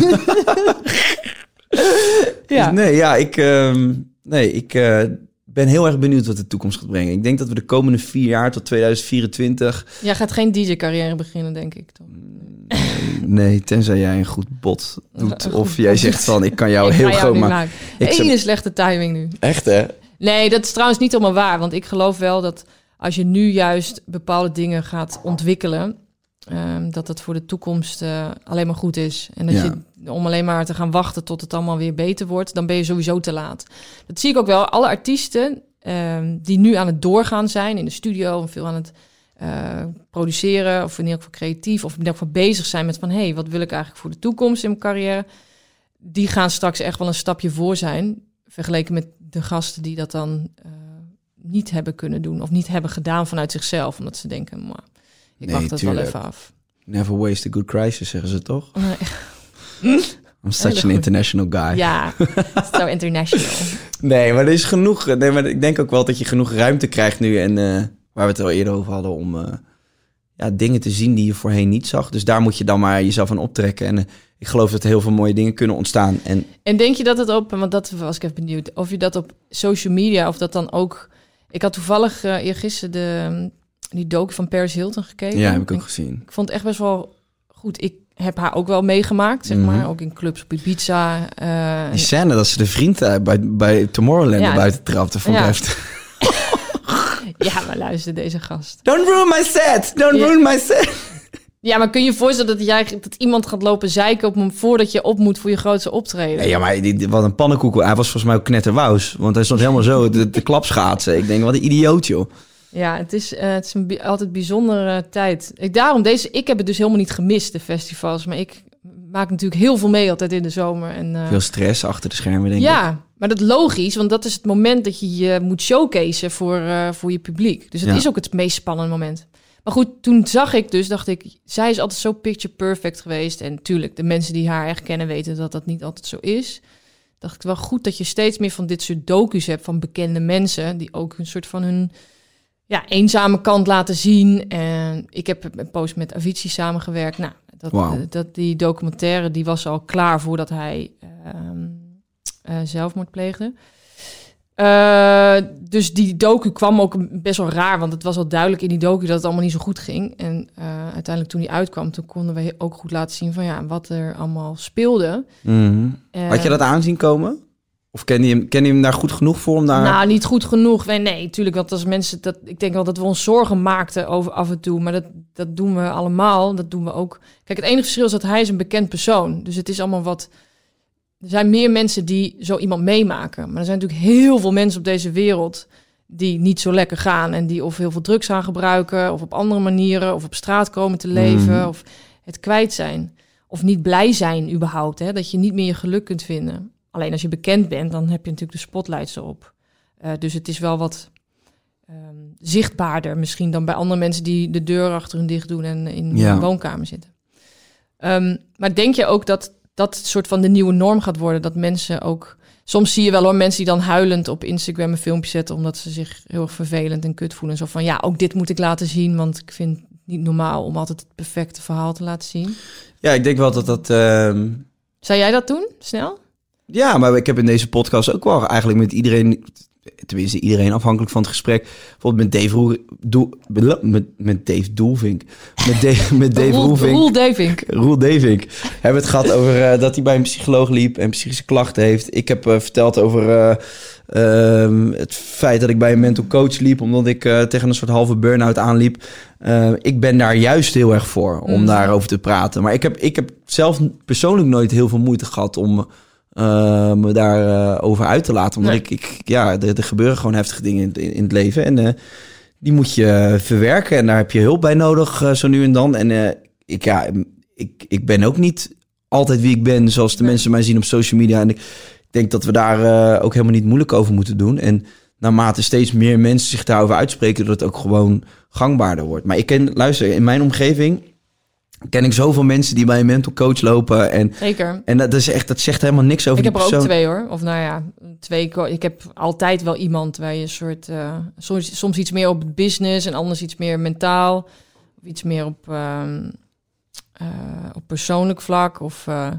Ja. Dus nee, ja, ik, uh, nee, ik uh, ben heel erg benieuwd wat de toekomst gaat brengen. Ik denk dat we de komende vier jaar tot tweeduizend vierentwintig... Jij gaat geen D J-carrière beginnen, denk ik. Toch? Nee, tenzij jij een goed bot doet. Een Of goed jij bot zegt doet. van, ik kan jou Ik heel ga jou groot nu maken. maken. Ik zou- Hele slechte timing nu. Echt, hè? Nee, dat is trouwens niet helemaal waar. Want ik geloof wel dat als je nu juist bepaalde dingen gaat ontwikkelen, Um, dat het voor de toekomst uh, alleen maar goed is. En dat Ja. je om alleen maar te gaan wachten tot het allemaal weer beter wordt, dan ben je sowieso te laat. Dat zie ik ook wel. Alle artiesten um, die nu aan het doorgaan zijn in de studio, veel aan het uh, produceren, of in ieder geval creatief, of in ieder geval bezig zijn met van, hé, hey, wat wil ik eigenlijk voor de toekomst in mijn carrière? Die gaan straks echt wel een stapje voor zijn, vergeleken met de gasten die dat dan uh, niet hebben kunnen doen of niet hebben gedaan vanuit zichzelf, omdat ze denken, maar ik Nee, wacht dat tuurlijk. wel even af. Never waste a good crisis, zeggen ze toch? Nee. I'm such Hele an goed. international guy. Ja, zo international. Nee, maar er is genoeg. Nee, maar ik denk ook wel dat je genoeg ruimte krijgt nu. En uh, waar we het al eerder over hadden, om uh, ja, dingen te zien die je voorheen niet zag. Dus daar moet je dan maar jezelf aan optrekken. En uh, ik geloof dat er heel veel mooie dingen kunnen ontstaan. En En denk je dat het op, want dat was ik even benieuwd, of je dat op social media, of dat dan ook... Ik had toevallig uh, eergisteren de, die docu van Paris Hilton gekeken. ja, heb ik ook En gezien. Ik vond het echt best wel goed. Ik heb haar ook wel meegemaakt, zeg maar. Mhm. Ook in clubs op Ibiza. Uh, Die scène dat ze de vriend uh, bij, bij Tomorrowland Ja. naar buiten trapte, vond ik Ja. heftig. ja, maar luister, deze gast. Don't ruin my set! Don't Ja. ruin my set! Ja, maar kun je je voorstellen dat, jij, dat iemand gaat lopen zeiken op hem voordat je op moet voor je grootste optreden? Nee, ja, maar die, die- wat een pannenkoek. Hij was volgens mij ook knetterwous. Want hij stond helemaal zo de, de klapschaatsen. Ik denk, wat een idioot, joh. Ja, het is, uh, het is een bi- altijd bijzondere uh, tijd. Ik, daarom, deze, ik heb het dus helemaal niet gemist, de festivals. Maar ik maak natuurlijk heel veel mee altijd in de zomer. En, uh, Veel stress achter de schermen, denk ik. ja, maar dat is logisch, want dat is het moment dat je je moet showcaseen voor, uh, voor je publiek. Dus het Ja. is ook het meest spannende moment. Maar goed, toen zag ik dus, dacht ik, zij is altijd zo picture perfect geweest. En natuurlijk, de mensen die haar echt kennen weten dat dat niet altijd zo is. Dacht ik wel goed dat je steeds meer van dit soort docu's hebt van bekende mensen die ook een soort van hun ja, eenzame kant laten zien. En ik heb een post met Avicii samengewerkt. Nou, dat, Wauw. dat die documentaire die was al klaar voordat hij um, uh, zelfmoord pleegde. Uh, dus die docu kwam ook best wel raar, want het was al duidelijk in die docu dat het allemaal niet zo goed ging. En uh, uiteindelijk toen die uitkwam, toen konden we ook goed laten zien van ja, wat er allemaal speelde. Mhm. Uh, Had je dat aanzien komen? Of ken je hem, ken je hem daar goed genoeg voor om daar... Nou, niet goed genoeg. Nee, nee, natuurlijk. Want als mensen dat, ik denk wel dat we ons zorgen maakten over af en toe, maar dat, dat doen we allemaal. Dat doen we ook. Kijk, het enige verschil is dat hij is een bekend persoon. Dus het is allemaal wat. Er zijn meer mensen die zo iemand meemaken. Maar er zijn natuurlijk heel veel mensen op deze wereld die niet zo lekker gaan en die of heel veel drugs gaan gebruiken, of op andere manieren, of op straat komen te leven, Mm. of het kwijt zijn, of niet blij zijn überhaupt. Hè, dat je niet meer je geluk kunt vinden. Alleen als je bekend bent, dan heb je natuurlijk de spotlights erop. Uh, dus het is wel wat um, zichtbaarder misschien dan bij andere mensen die de deur achter hun dicht doen en in Ja. hun woonkamer zitten. Um, maar denk je ook dat dat soort van de nieuwe norm gaat worden? Dat mensen ook... Soms zie je wel hoor, mensen die dan huilend op Instagram een filmpje zetten omdat ze zich heel erg vervelend en kut voelen. En zo van, ja, ook dit moet ik laten zien, want ik vind het niet normaal om altijd het perfecte verhaal te laten zien. Ja, ik denk wel dat dat... Uh... Zou jij dat doen, snel? Ja, maar ik heb in deze podcast ook wel eigenlijk met iedereen... Tenminste, iedereen afhankelijk van het gesprek. Bijvoorbeeld met Dave, Roel, Doel, met, met Dave Doelvink. Met, de, met Dave Roel, Roelvink. Roel Davink. Roel Davink. Hebben we het gehad over uh, dat hij bij een psycholoog liep en psychische klachten heeft. Ik heb uh, verteld over uh, uh, het feit dat ik bij een mental coach liep, omdat ik uh, tegen een soort halve burn-out aanliep. Uh, ik ben daar juist heel erg voor om mm. daarover te praten. Maar ik heb, ik heb zelf persoonlijk nooit heel veel moeite gehad om uh, me daar uh, over uit te laten. Omdat nee. ik, ik, ja, er, er gebeuren gewoon heftige dingen in, in, in het leven. En uh, die moet je verwerken. En daar heb je hulp bij nodig, uh, zo nu en dan. En uh, ik, ja, ik, ik ben ook niet altijd wie ik ben, zoals de nee. mensen mij zien op social media. En ik denk dat we daar uh, ook helemaal niet moeilijk over moeten doen. En naarmate steeds meer mensen zich daarover uitspreken, dat het ook gewoon gangbaarder wordt. Maar ik ken, luister, in mijn omgeving ken ik zoveel mensen die bij een mental coach lopen. En, Zeker. En dat, is echt, dat zegt helemaal niks over ik die persoon. Ik heb er ook twee hoor. Of nou ja, twee. Ik heb altijd wel iemand waar je een soort... Uh, soms, soms iets meer op het business en anders iets meer mentaal. Of iets meer op, uh, uh, op persoonlijk vlak. Of uh,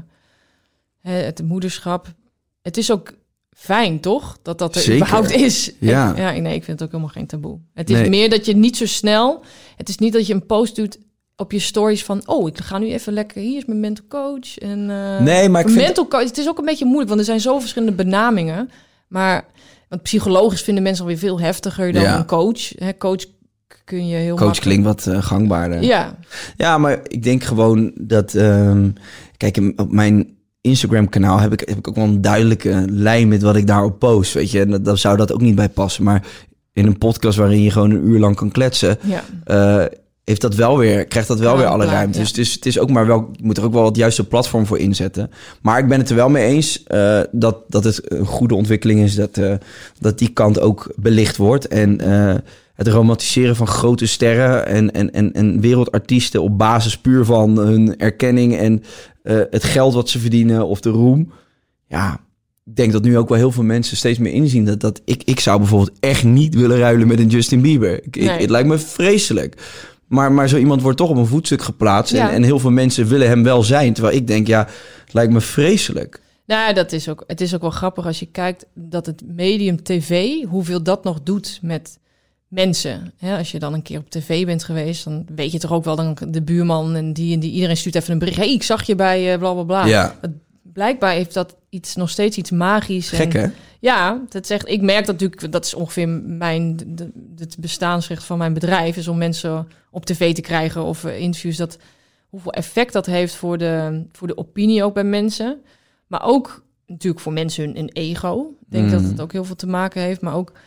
het moederschap. Het is ook fijn, toch? Dat dat er Zeker. überhaupt is. Ja. Ik, ja, nee, ik vind het ook helemaal geen taboe. Het is nee. meer dat je niet zo snel... Het is niet dat je een post doet op je stories van... oh, ik ga nu even lekker... hier is mijn mental coach. En, uh, nee, maar ik vind... mental coach, het is ook een beetje moeilijk... want er zijn zo verschillende benamingen. Maar want psychologisch vinden mensen alweer veel heftiger dan ja. een coach. Hè, coach kun je heel Coach makkelijk... klinkt wat uh, gangbaarder. Ja. Ja, maar ik denk gewoon dat... Um, kijk, op mijn Instagram-kanaal heb ik, heb ik ook wel een duidelijke lijn met wat ik daarop post, weet je. En dat, dan zou dat ook niet bij passen. Maar in een podcast waarin je gewoon een uur lang kan kletsen... Ja. Uh, heeft dat wel weer, krijgt dat wel ja, weer alle klaar, ruimte. Ja. Dus het is, het is ook maar wel, je moet er ook wel het juiste platform voor inzetten. Maar ik ben het er wel mee eens uh, dat, dat het een goede ontwikkeling is dat, uh, dat die kant ook belicht wordt. En uh, het romantiseren van grote sterren en, en, en, en wereldartiesten op basis puur van hun erkenning en uh, het geld wat ze verdienen of de roem. Ja, ik denk dat nu ook wel heel veel mensen steeds meer inzien dat, dat ik, ik zou bijvoorbeeld echt niet willen ruilen met een Justin Bieber. Ik, nee. ik, het lijkt me vreselijk. Maar, maar zo iemand wordt toch op een voetstuk geplaatst. Ja. En, en heel veel mensen willen hem wel zijn. Terwijl ik denk, ja, het lijkt me vreselijk. Nou, dat is ook, het is ook wel grappig als je kijkt dat het medium tv, hoeveel dat nog doet met mensen. Ja, als je dan een keer op tv bent geweest, dan weet je toch ook wel dan de buurman en die en die. Iedereen stuurt even een bericht. Hey, ik zag je bij uh, bla bla bla. Ja. Het, blijkbaar heeft dat iets, nog steeds iets magisch. Gek, en, hè? Ja, dat zegt, ik merk dat natuurlijk, dat is ongeveer mijn, de, het bestaansrecht van mijn bedrijf, is om mensen op tv te krijgen of uh, interviews, dat hoeveel effect dat heeft voor de, voor de opinie ook bij mensen. Maar ook natuurlijk voor mensen hun, hun ego. Ik denk mm. dat het ook heel veel te maken heeft, maar ook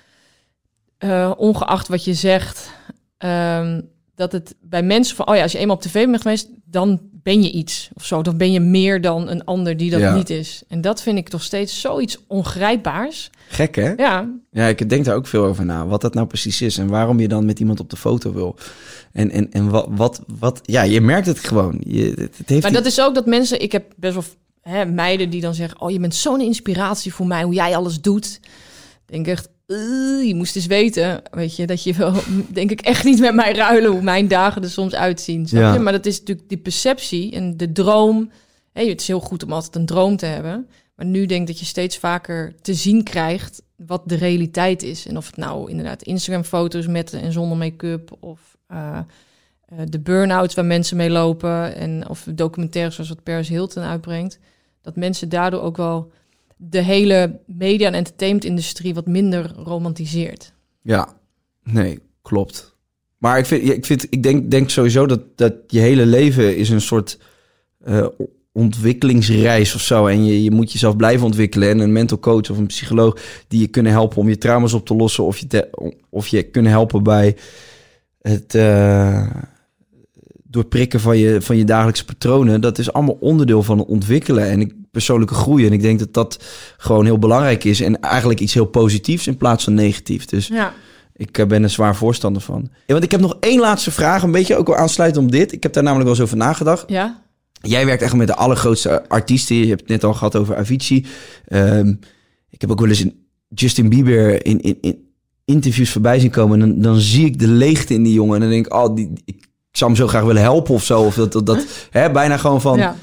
uh, ongeacht wat je zegt, um, dat het bij mensen van, oh ja, als je eenmaal op tv bent geweest, dan ben je iets of zo. Dan ben je meer dan een ander die dat ja. niet is. En dat vind ik toch steeds zoiets ongrijpbaars. Gek, hè? Ja. Ja, ik denk daar ook veel over na. Wat dat nou precies is en waarom je dan met iemand op de foto wil. En, en, en wat, wat, wat... Ja, je merkt het gewoon. Je, het, het heeft maar die... dat is ook dat mensen... Ik heb best wel hè, meiden die dan zeggen, oh, je bent zo'n inspiratie voor mij, hoe jij alles doet. Ik denk echt, uh, je moest eens weten, weet je, dat je wel, denk ik, echt niet met mij ruilen, hoe mijn dagen er soms uitzien. Snap ja. je? Maar dat is natuurlijk die perceptie en de droom. Hey, het is heel goed om altijd een droom te hebben. Maar nu denk ik dat je steeds vaker te zien krijgt wat de realiteit is. En of het nou inderdaad Instagram-foto's met en zonder make-up, of uh, uh, de burn-outs waar mensen mee lopen, en of documentaires zoals wat Paris Hilton uitbrengt. Dat mensen daardoor ook wel de hele media- en entertainment-industrie wat minder romantiseert. Ja, nee, klopt. Maar ik, vind, ik, vind, ik denk, denk sowieso dat, dat je hele leven is een soort uh, ontwikkelingsreis of zo. En je, je moet jezelf blijven ontwikkelen. En een mental coach of een psycholoog die je kunnen helpen om je trauma's op te lossen, of je, te, of je kunnen helpen bij het uh, doorprikken van je, van je dagelijkse patronen. Dat is allemaal onderdeel van het ontwikkelen en ik, persoonlijke groei. En ik denk dat dat gewoon heel belangrijk is. En eigenlijk iets heel positiefs in plaats van negatief. Dus ja. ik uh, ben er zwaar voorstander van. Ja, want ik heb nog één laatste vraag. Een beetje ook wel aansluitend op dit. Ik heb daar namelijk wel eens over nagedacht. Ja. Jij werkt echt met de allergrootste artiesten. Je hebt het net al gehad over Avicii. Um, ik heb ook wel eens een Justin Bieber in, in, in interviews voorbij zien komen. En dan, dan zie ik de leegte in die jongen. En dan denk ik, oh, die, ik zou hem zo graag willen helpen of zo. Of dat, dat, dat hè, bijna gewoon van... Ja.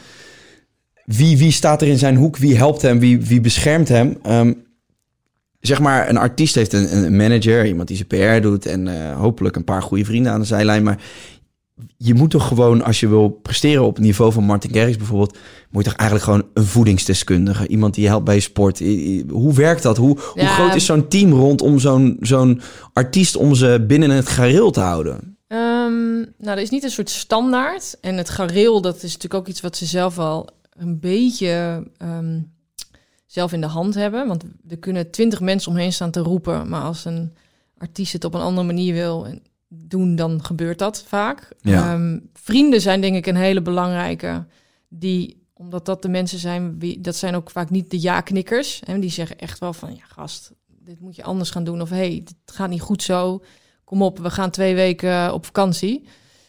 Wie, wie staat er in zijn hoek? Wie helpt hem? Wie, wie beschermt hem? Um, zeg maar, een artiest heeft een, een manager, iemand die zijn P R doet en uh, hopelijk een paar goede vrienden aan de zijlijn. Maar je moet toch gewoon, als je wil presteren op het niveau van Martin Garrix bijvoorbeeld, moet je toch eigenlijk gewoon een voedingsdeskundige, iemand die je helpt bij je sport. Hoe werkt dat? Hoe, ja. hoe groot is zo'n team rondom zo'n, zo'n artiest om ze binnen het gareel te houden? Um, nou, er is niet een soort standaard. En het gareel, dat is natuurlijk ook iets wat ze zelf wel een beetje um, zelf in de hand hebben. Want er kunnen twintig mensen omheen staan te roepen. Maar als een artiest het op een andere manier wil doen, dan gebeurt dat vaak. Ja. Um, vrienden zijn denk ik een hele belangrijke. Die, omdat dat de mensen zijn, wie, dat zijn ook vaak niet de ja-knikkers. Hè, die zeggen echt wel van, ja gast, dit moet je anders gaan doen. Of hey, dit gaat niet goed zo. Kom op, we gaan twee weken op vakantie.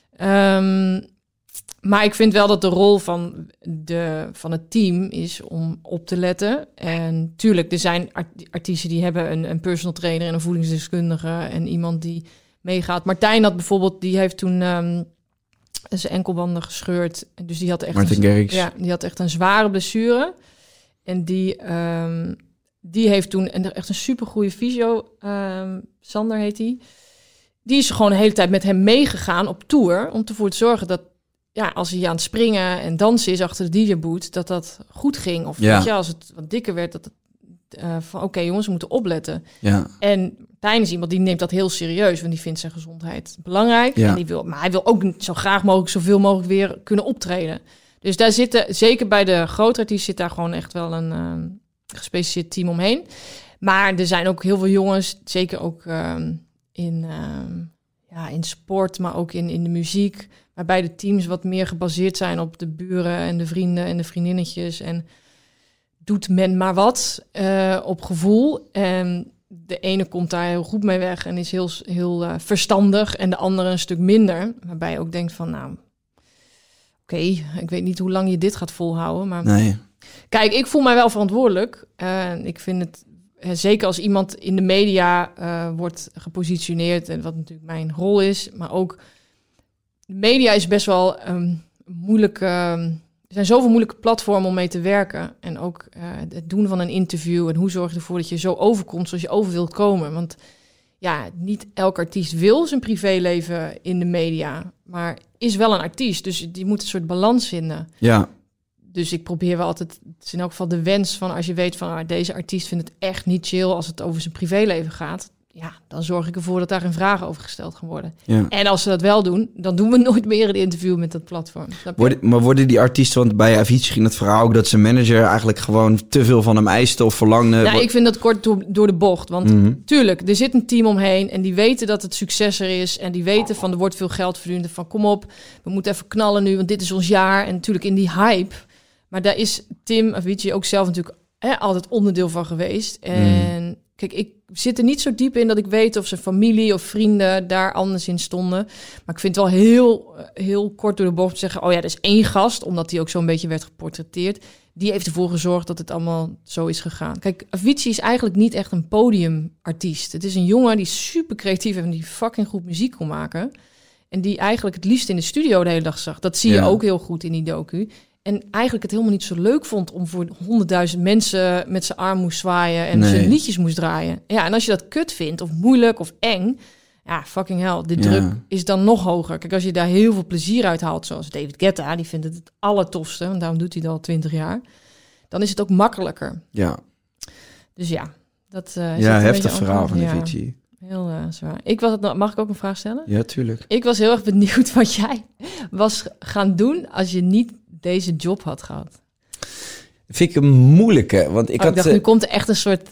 Um, Maar ik vind wel dat de rol van, de, van het team is om op te letten. En tuurlijk, er zijn art- artiesten die hebben een, een personal trainer en een voedingsdeskundige en iemand die meegaat. Martijn had bijvoorbeeld, die heeft toen um, zijn enkelbanden gescheurd. Dus die had echt, Martin een, ja, die had echt een zware blessure. En die, um, die heeft toen een, echt een supergoeie fysio, um, Sander heet die. Die is gewoon de hele tijd met hem meegegaan op tour om ervoor te zorgen dat, ja, als hij aan het springen en dansen is achter de D J-boot, dat dat goed ging. Of ja. weet je, als het wat dikker werd, dat het Uh, van oké okay, jongens, we moeten opletten. Ja. En Tijn is iemand die neemt dat heel serieus, want die vindt zijn gezondheid belangrijk. Ja. En die wil, maar hij wil ook zo graag mogelijk zoveel mogelijk weer kunnen optreden. Dus daar zitten, zeker bij de grote artiesten, zit daar gewoon echt wel een uh, gespecialiseerd team omheen. Maar er zijn ook heel veel jongens, zeker ook uh, in, uh, ja, in sport, maar ook in, in de muziek, waarbij de teams wat meer gebaseerd zijn op de buren en de vrienden en de vriendinnetjes. En doet men maar wat uh, op gevoel. En de ene komt daar heel goed mee weg en is heel, heel uh, verstandig. En de andere een stuk minder. Waarbij je ook denkt van, nou, oké, okay, ik weet niet hoe lang je dit gaat volhouden. Maar nee. Kijk, ik voel mij wel verantwoordelijk. Uh, ik vind het, uh, zeker als iemand in de media uh, wordt gepositioneerd, en wat natuurlijk mijn rol is, maar ook de media is best wel um, moeilijk. Um, Er zijn zoveel moeilijke platformen om mee te werken. En ook uh, het doen van een interview. En hoe zorg je ervoor dat je zo overkomt zoals je over wilt komen. Want ja, niet elk artiest wil zijn privéleven in de media. Maar is wel een artiest. Dus die moet een soort balans vinden. Ja. Dus ik probeer wel altijd, het is in elk geval de wens van als je weet van ah, deze artiest vindt het echt niet chill als het over zijn privéleven gaat. Ja, dan zorg ik ervoor dat daar geen vragen over gesteld gaan worden. Ja. En als ze dat wel doen, dan doen we nooit meer een interview met dat platform. Worden, maar worden die artiesten, want bij Avicii ging het verhaal ook dat zijn manager eigenlijk gewoon te veel van hem eiste of verlangde. Nou, ik vind dat kort door, door de bocht. Want mm-hmm. tuurlijk, er zit een team omheen en die weten dat het succes er is. En die weten van er wordt veel geld verdiend. Van kom op, we moeten even knallen nu, want dit is ons jaar. En natuurlijk in die hype. Maar daar is Tim Avicii ook zelf natuurlijk hè, altijd onderdeel van geweest. En mm. kijk, ik zit er niet zo diep in dat ik weet of zijn familie of vrienden daar anders in stonden. Maar ik vind het wel heel, heel kort door de bocht te zeggen, oh ja, er is één gast, omdat hij ook zo'n beetje werd geportretteerd. Die heeft ervoor gezorgd dat het allemaal zo is gegaan. Kijk, Avicii is eigenlijk niet echt een podiumartiest. Het is een jongen die super creatief is en die fucking goed muziek kon maken. En die eigenlijk het liefst in de studio de hele dag zag. Dat zie je ja. ook heel goed in die docu. En eigenlijk het helemaal niet zo leuk vond om voor honderdduizend mensen met zijn arm moest zwaaien en nee. zijn liedjes moest draaien. Ja, en als je dat kut vindt of moeilijk of eng, ja, fucking hell, de druk ja. is dan nog hoger. Kijk, als je daar heel veel plezier uit haalt, zoals David Guetta, die vindt het het allertofste, want daarom doet hij het al twintig jaar, dan is het ook makkelijker. Ja. Dus ja, dat uh, ja, heftig verhaal van Avicii. Ja, heel uh, zwaar. Ik was het, mag ik ook een vraag stellen? Ja, tuurlijk. Ik was heel erg benieuwd wat jij was gaan doen als je niet deze job had gehad. Vind ik een moeilijke, want ik oh, had... Ik dacht, nu komt er echt een soort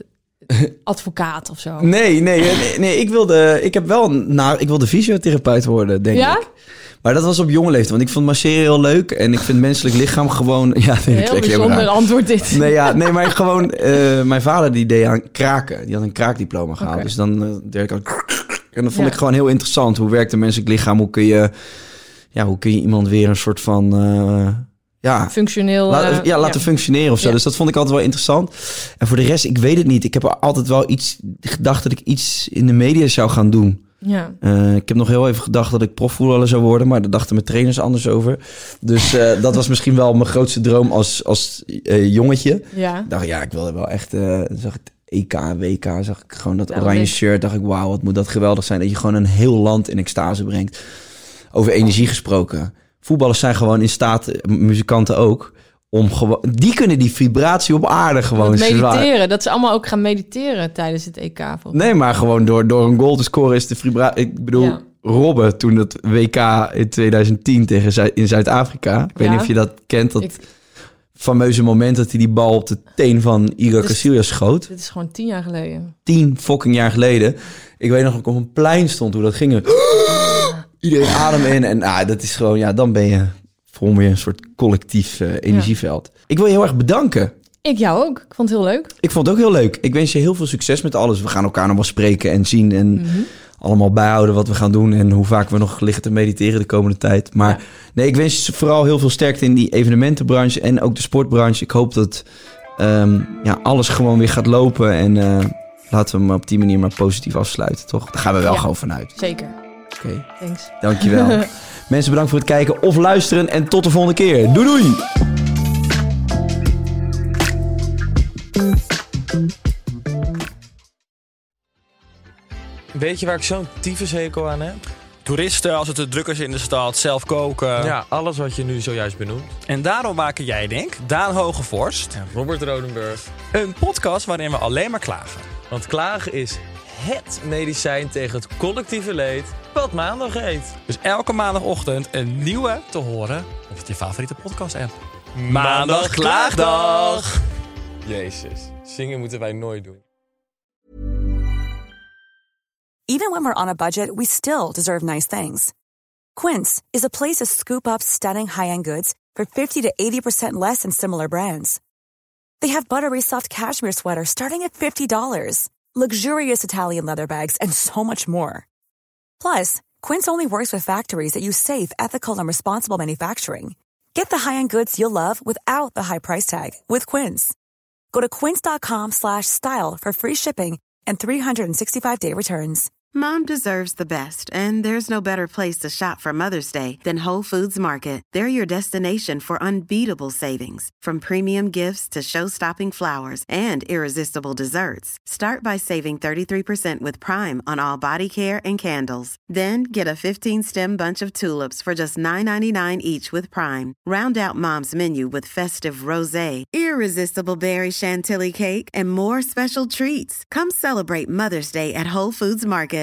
advocaat of zo. Nee, nee, nee, nee ik wilde, ik heb wel, nou, ik wilde fysiotherapeut worden, denk ja? ik. Maar dat was op jonge leeftijd, want ik vond masseren heel leuk en ik vind menselijk lichaam gewoon... Ja, nee, heel bijzonder antwoord dit. Nee, ja, nee, maar gewoon, uh, mijn vader die deed aan kraken, die had een kraakdiploma gehaald, okay. Dus dan uh, deed ik ook... En dat vond ja. ik gewoon heel interessant. Hoe werkt een menselijk lichaam? Hoe kun je, ja, hoe kun je iemand weer een soort van... Uh, Ja, functioneel. La, uh, ja, laten ja. functioneren of zo. Ja. Dus dat vond ik altijd wel interessant. En voor de rest, ik weet het niet. Ik heb altijd wel iets gedacht dat ik iets in de media zou gaan doen. Ja. Uh, ik heb nog heel even gedacht dat ik profvoetballer zou worden, maar daar dachten mijn trainers anders over. Dus uh, dat was misschien wel mijn grootste droom als, als uh, jongetje. Ja. Ik dacht, ja, ik wilde wel echt... Uh, zag ik E K, W K, zag ik gewoon dat oranje shirt. Dacht ik, wauw, wat moet dat geweldig zijn. Dat je gewoon een heel land in extase brengt. Over energie gesproken. Voetballers zijn gewoon in staat, muzikanten ook, om gewoon... Die kunnen die vibratie op aarde gewoon mediteren, zwaar. dat ze allemaal ook gaan mediteren tijdens het E K. Nee, maar gewoon door, door een goal te scoren is de vibratie... Ik bedoel, ja. Robben toen het W K in twintig tien tegen Zuid, in Zuid-Afrika. Ik weet ja. niet of je dat kent, dat ik... fameuze moment dat hij die bal op de teen van Igor Casillas schoot. Dit is gewoon tien jaar geleden. Tien fucking jaar geleden. Ik weet nog dat ik op een plein stond, hoe dat ging. Iedereen adem in en ah, dat is gewoon, ja, dan ben je voor me een soort collectief uh, energieveld. Ja. Ik wil je heel erg bedanken. Ik jou ook. Ik vond het heel leuk. Ik vond het ook heel leuk. Ik wens je heel veel succes met alles. We gaan elkaar nog wel spreken en zien en mm-hmm. allemaal bijhouden wat we gaan doen en hoe vaak we nog liggen te mediteren de komende tijd. Maar ja. nee, ik wens je vooral heel veel sterkte in die evenementenbranche en ook de sportbranche. Ik hoop dat um, ja, alles gewoon weer gaat lopen en uh, laten we hem op die manier maar positief afsluiten, toch? Daar gaan we wel ja. gewoon vanuit. Zeker. Oké, okay. Thanks. Dankjewel. Mensen, bedankt voor het kijken of luisteren en tot de volgende keer. Doei doei! Weet je waar ik zo'n tyfushekel aan heb? toeristen als het te druk is in de stad, zelf koken. Ja, alles wat je nu zojuist benoemt. En daarom maken jij, denk Daan Hogevorst En Robert Rodenburg. een podcast waarin we alleen maar klagen. Want klagen is het medicijn tegen het collectieve leed wat maandag heet. Dus elke maandagochtend een nieuwe te horen op je favoriete podcast-app. Maandag Klaagdag! Jezus, zingen moeten wij nooit doen. Even when we're on a budget, we still deserve nice things. Quince is a place to scoop up stunning high-end goods for fifty to eighty percent less than similar brands. They have buttery soft cashmere sweaters starting at fifty dollars, luxurious Italian leather bags, and so much more. Plus, Quince only works with factories that use safe, ethical, and responsible manufacturing. Get the high-end goods you'll love without the high price tag with Quince. Go to quince.com slash style for free shipping and three sixty-five day returns. Mom deserves the best, and there's no better place to shop for Mother's Day than Whole Foods Market. They're your destination for unbeatable savings, from premium gifts to show-stopping flowers and irresistible desserts. Start by saving thirty-three percent with Prime on all body care and candles. Then get a fifteen-stem bunch of tulips for just nine ninety-nine each with Prime. Round out Mom's menu with festive rosé, irresistible berry chantilly cake, and more special treats. Come celebrate Mother's Day at Whole Foods Market.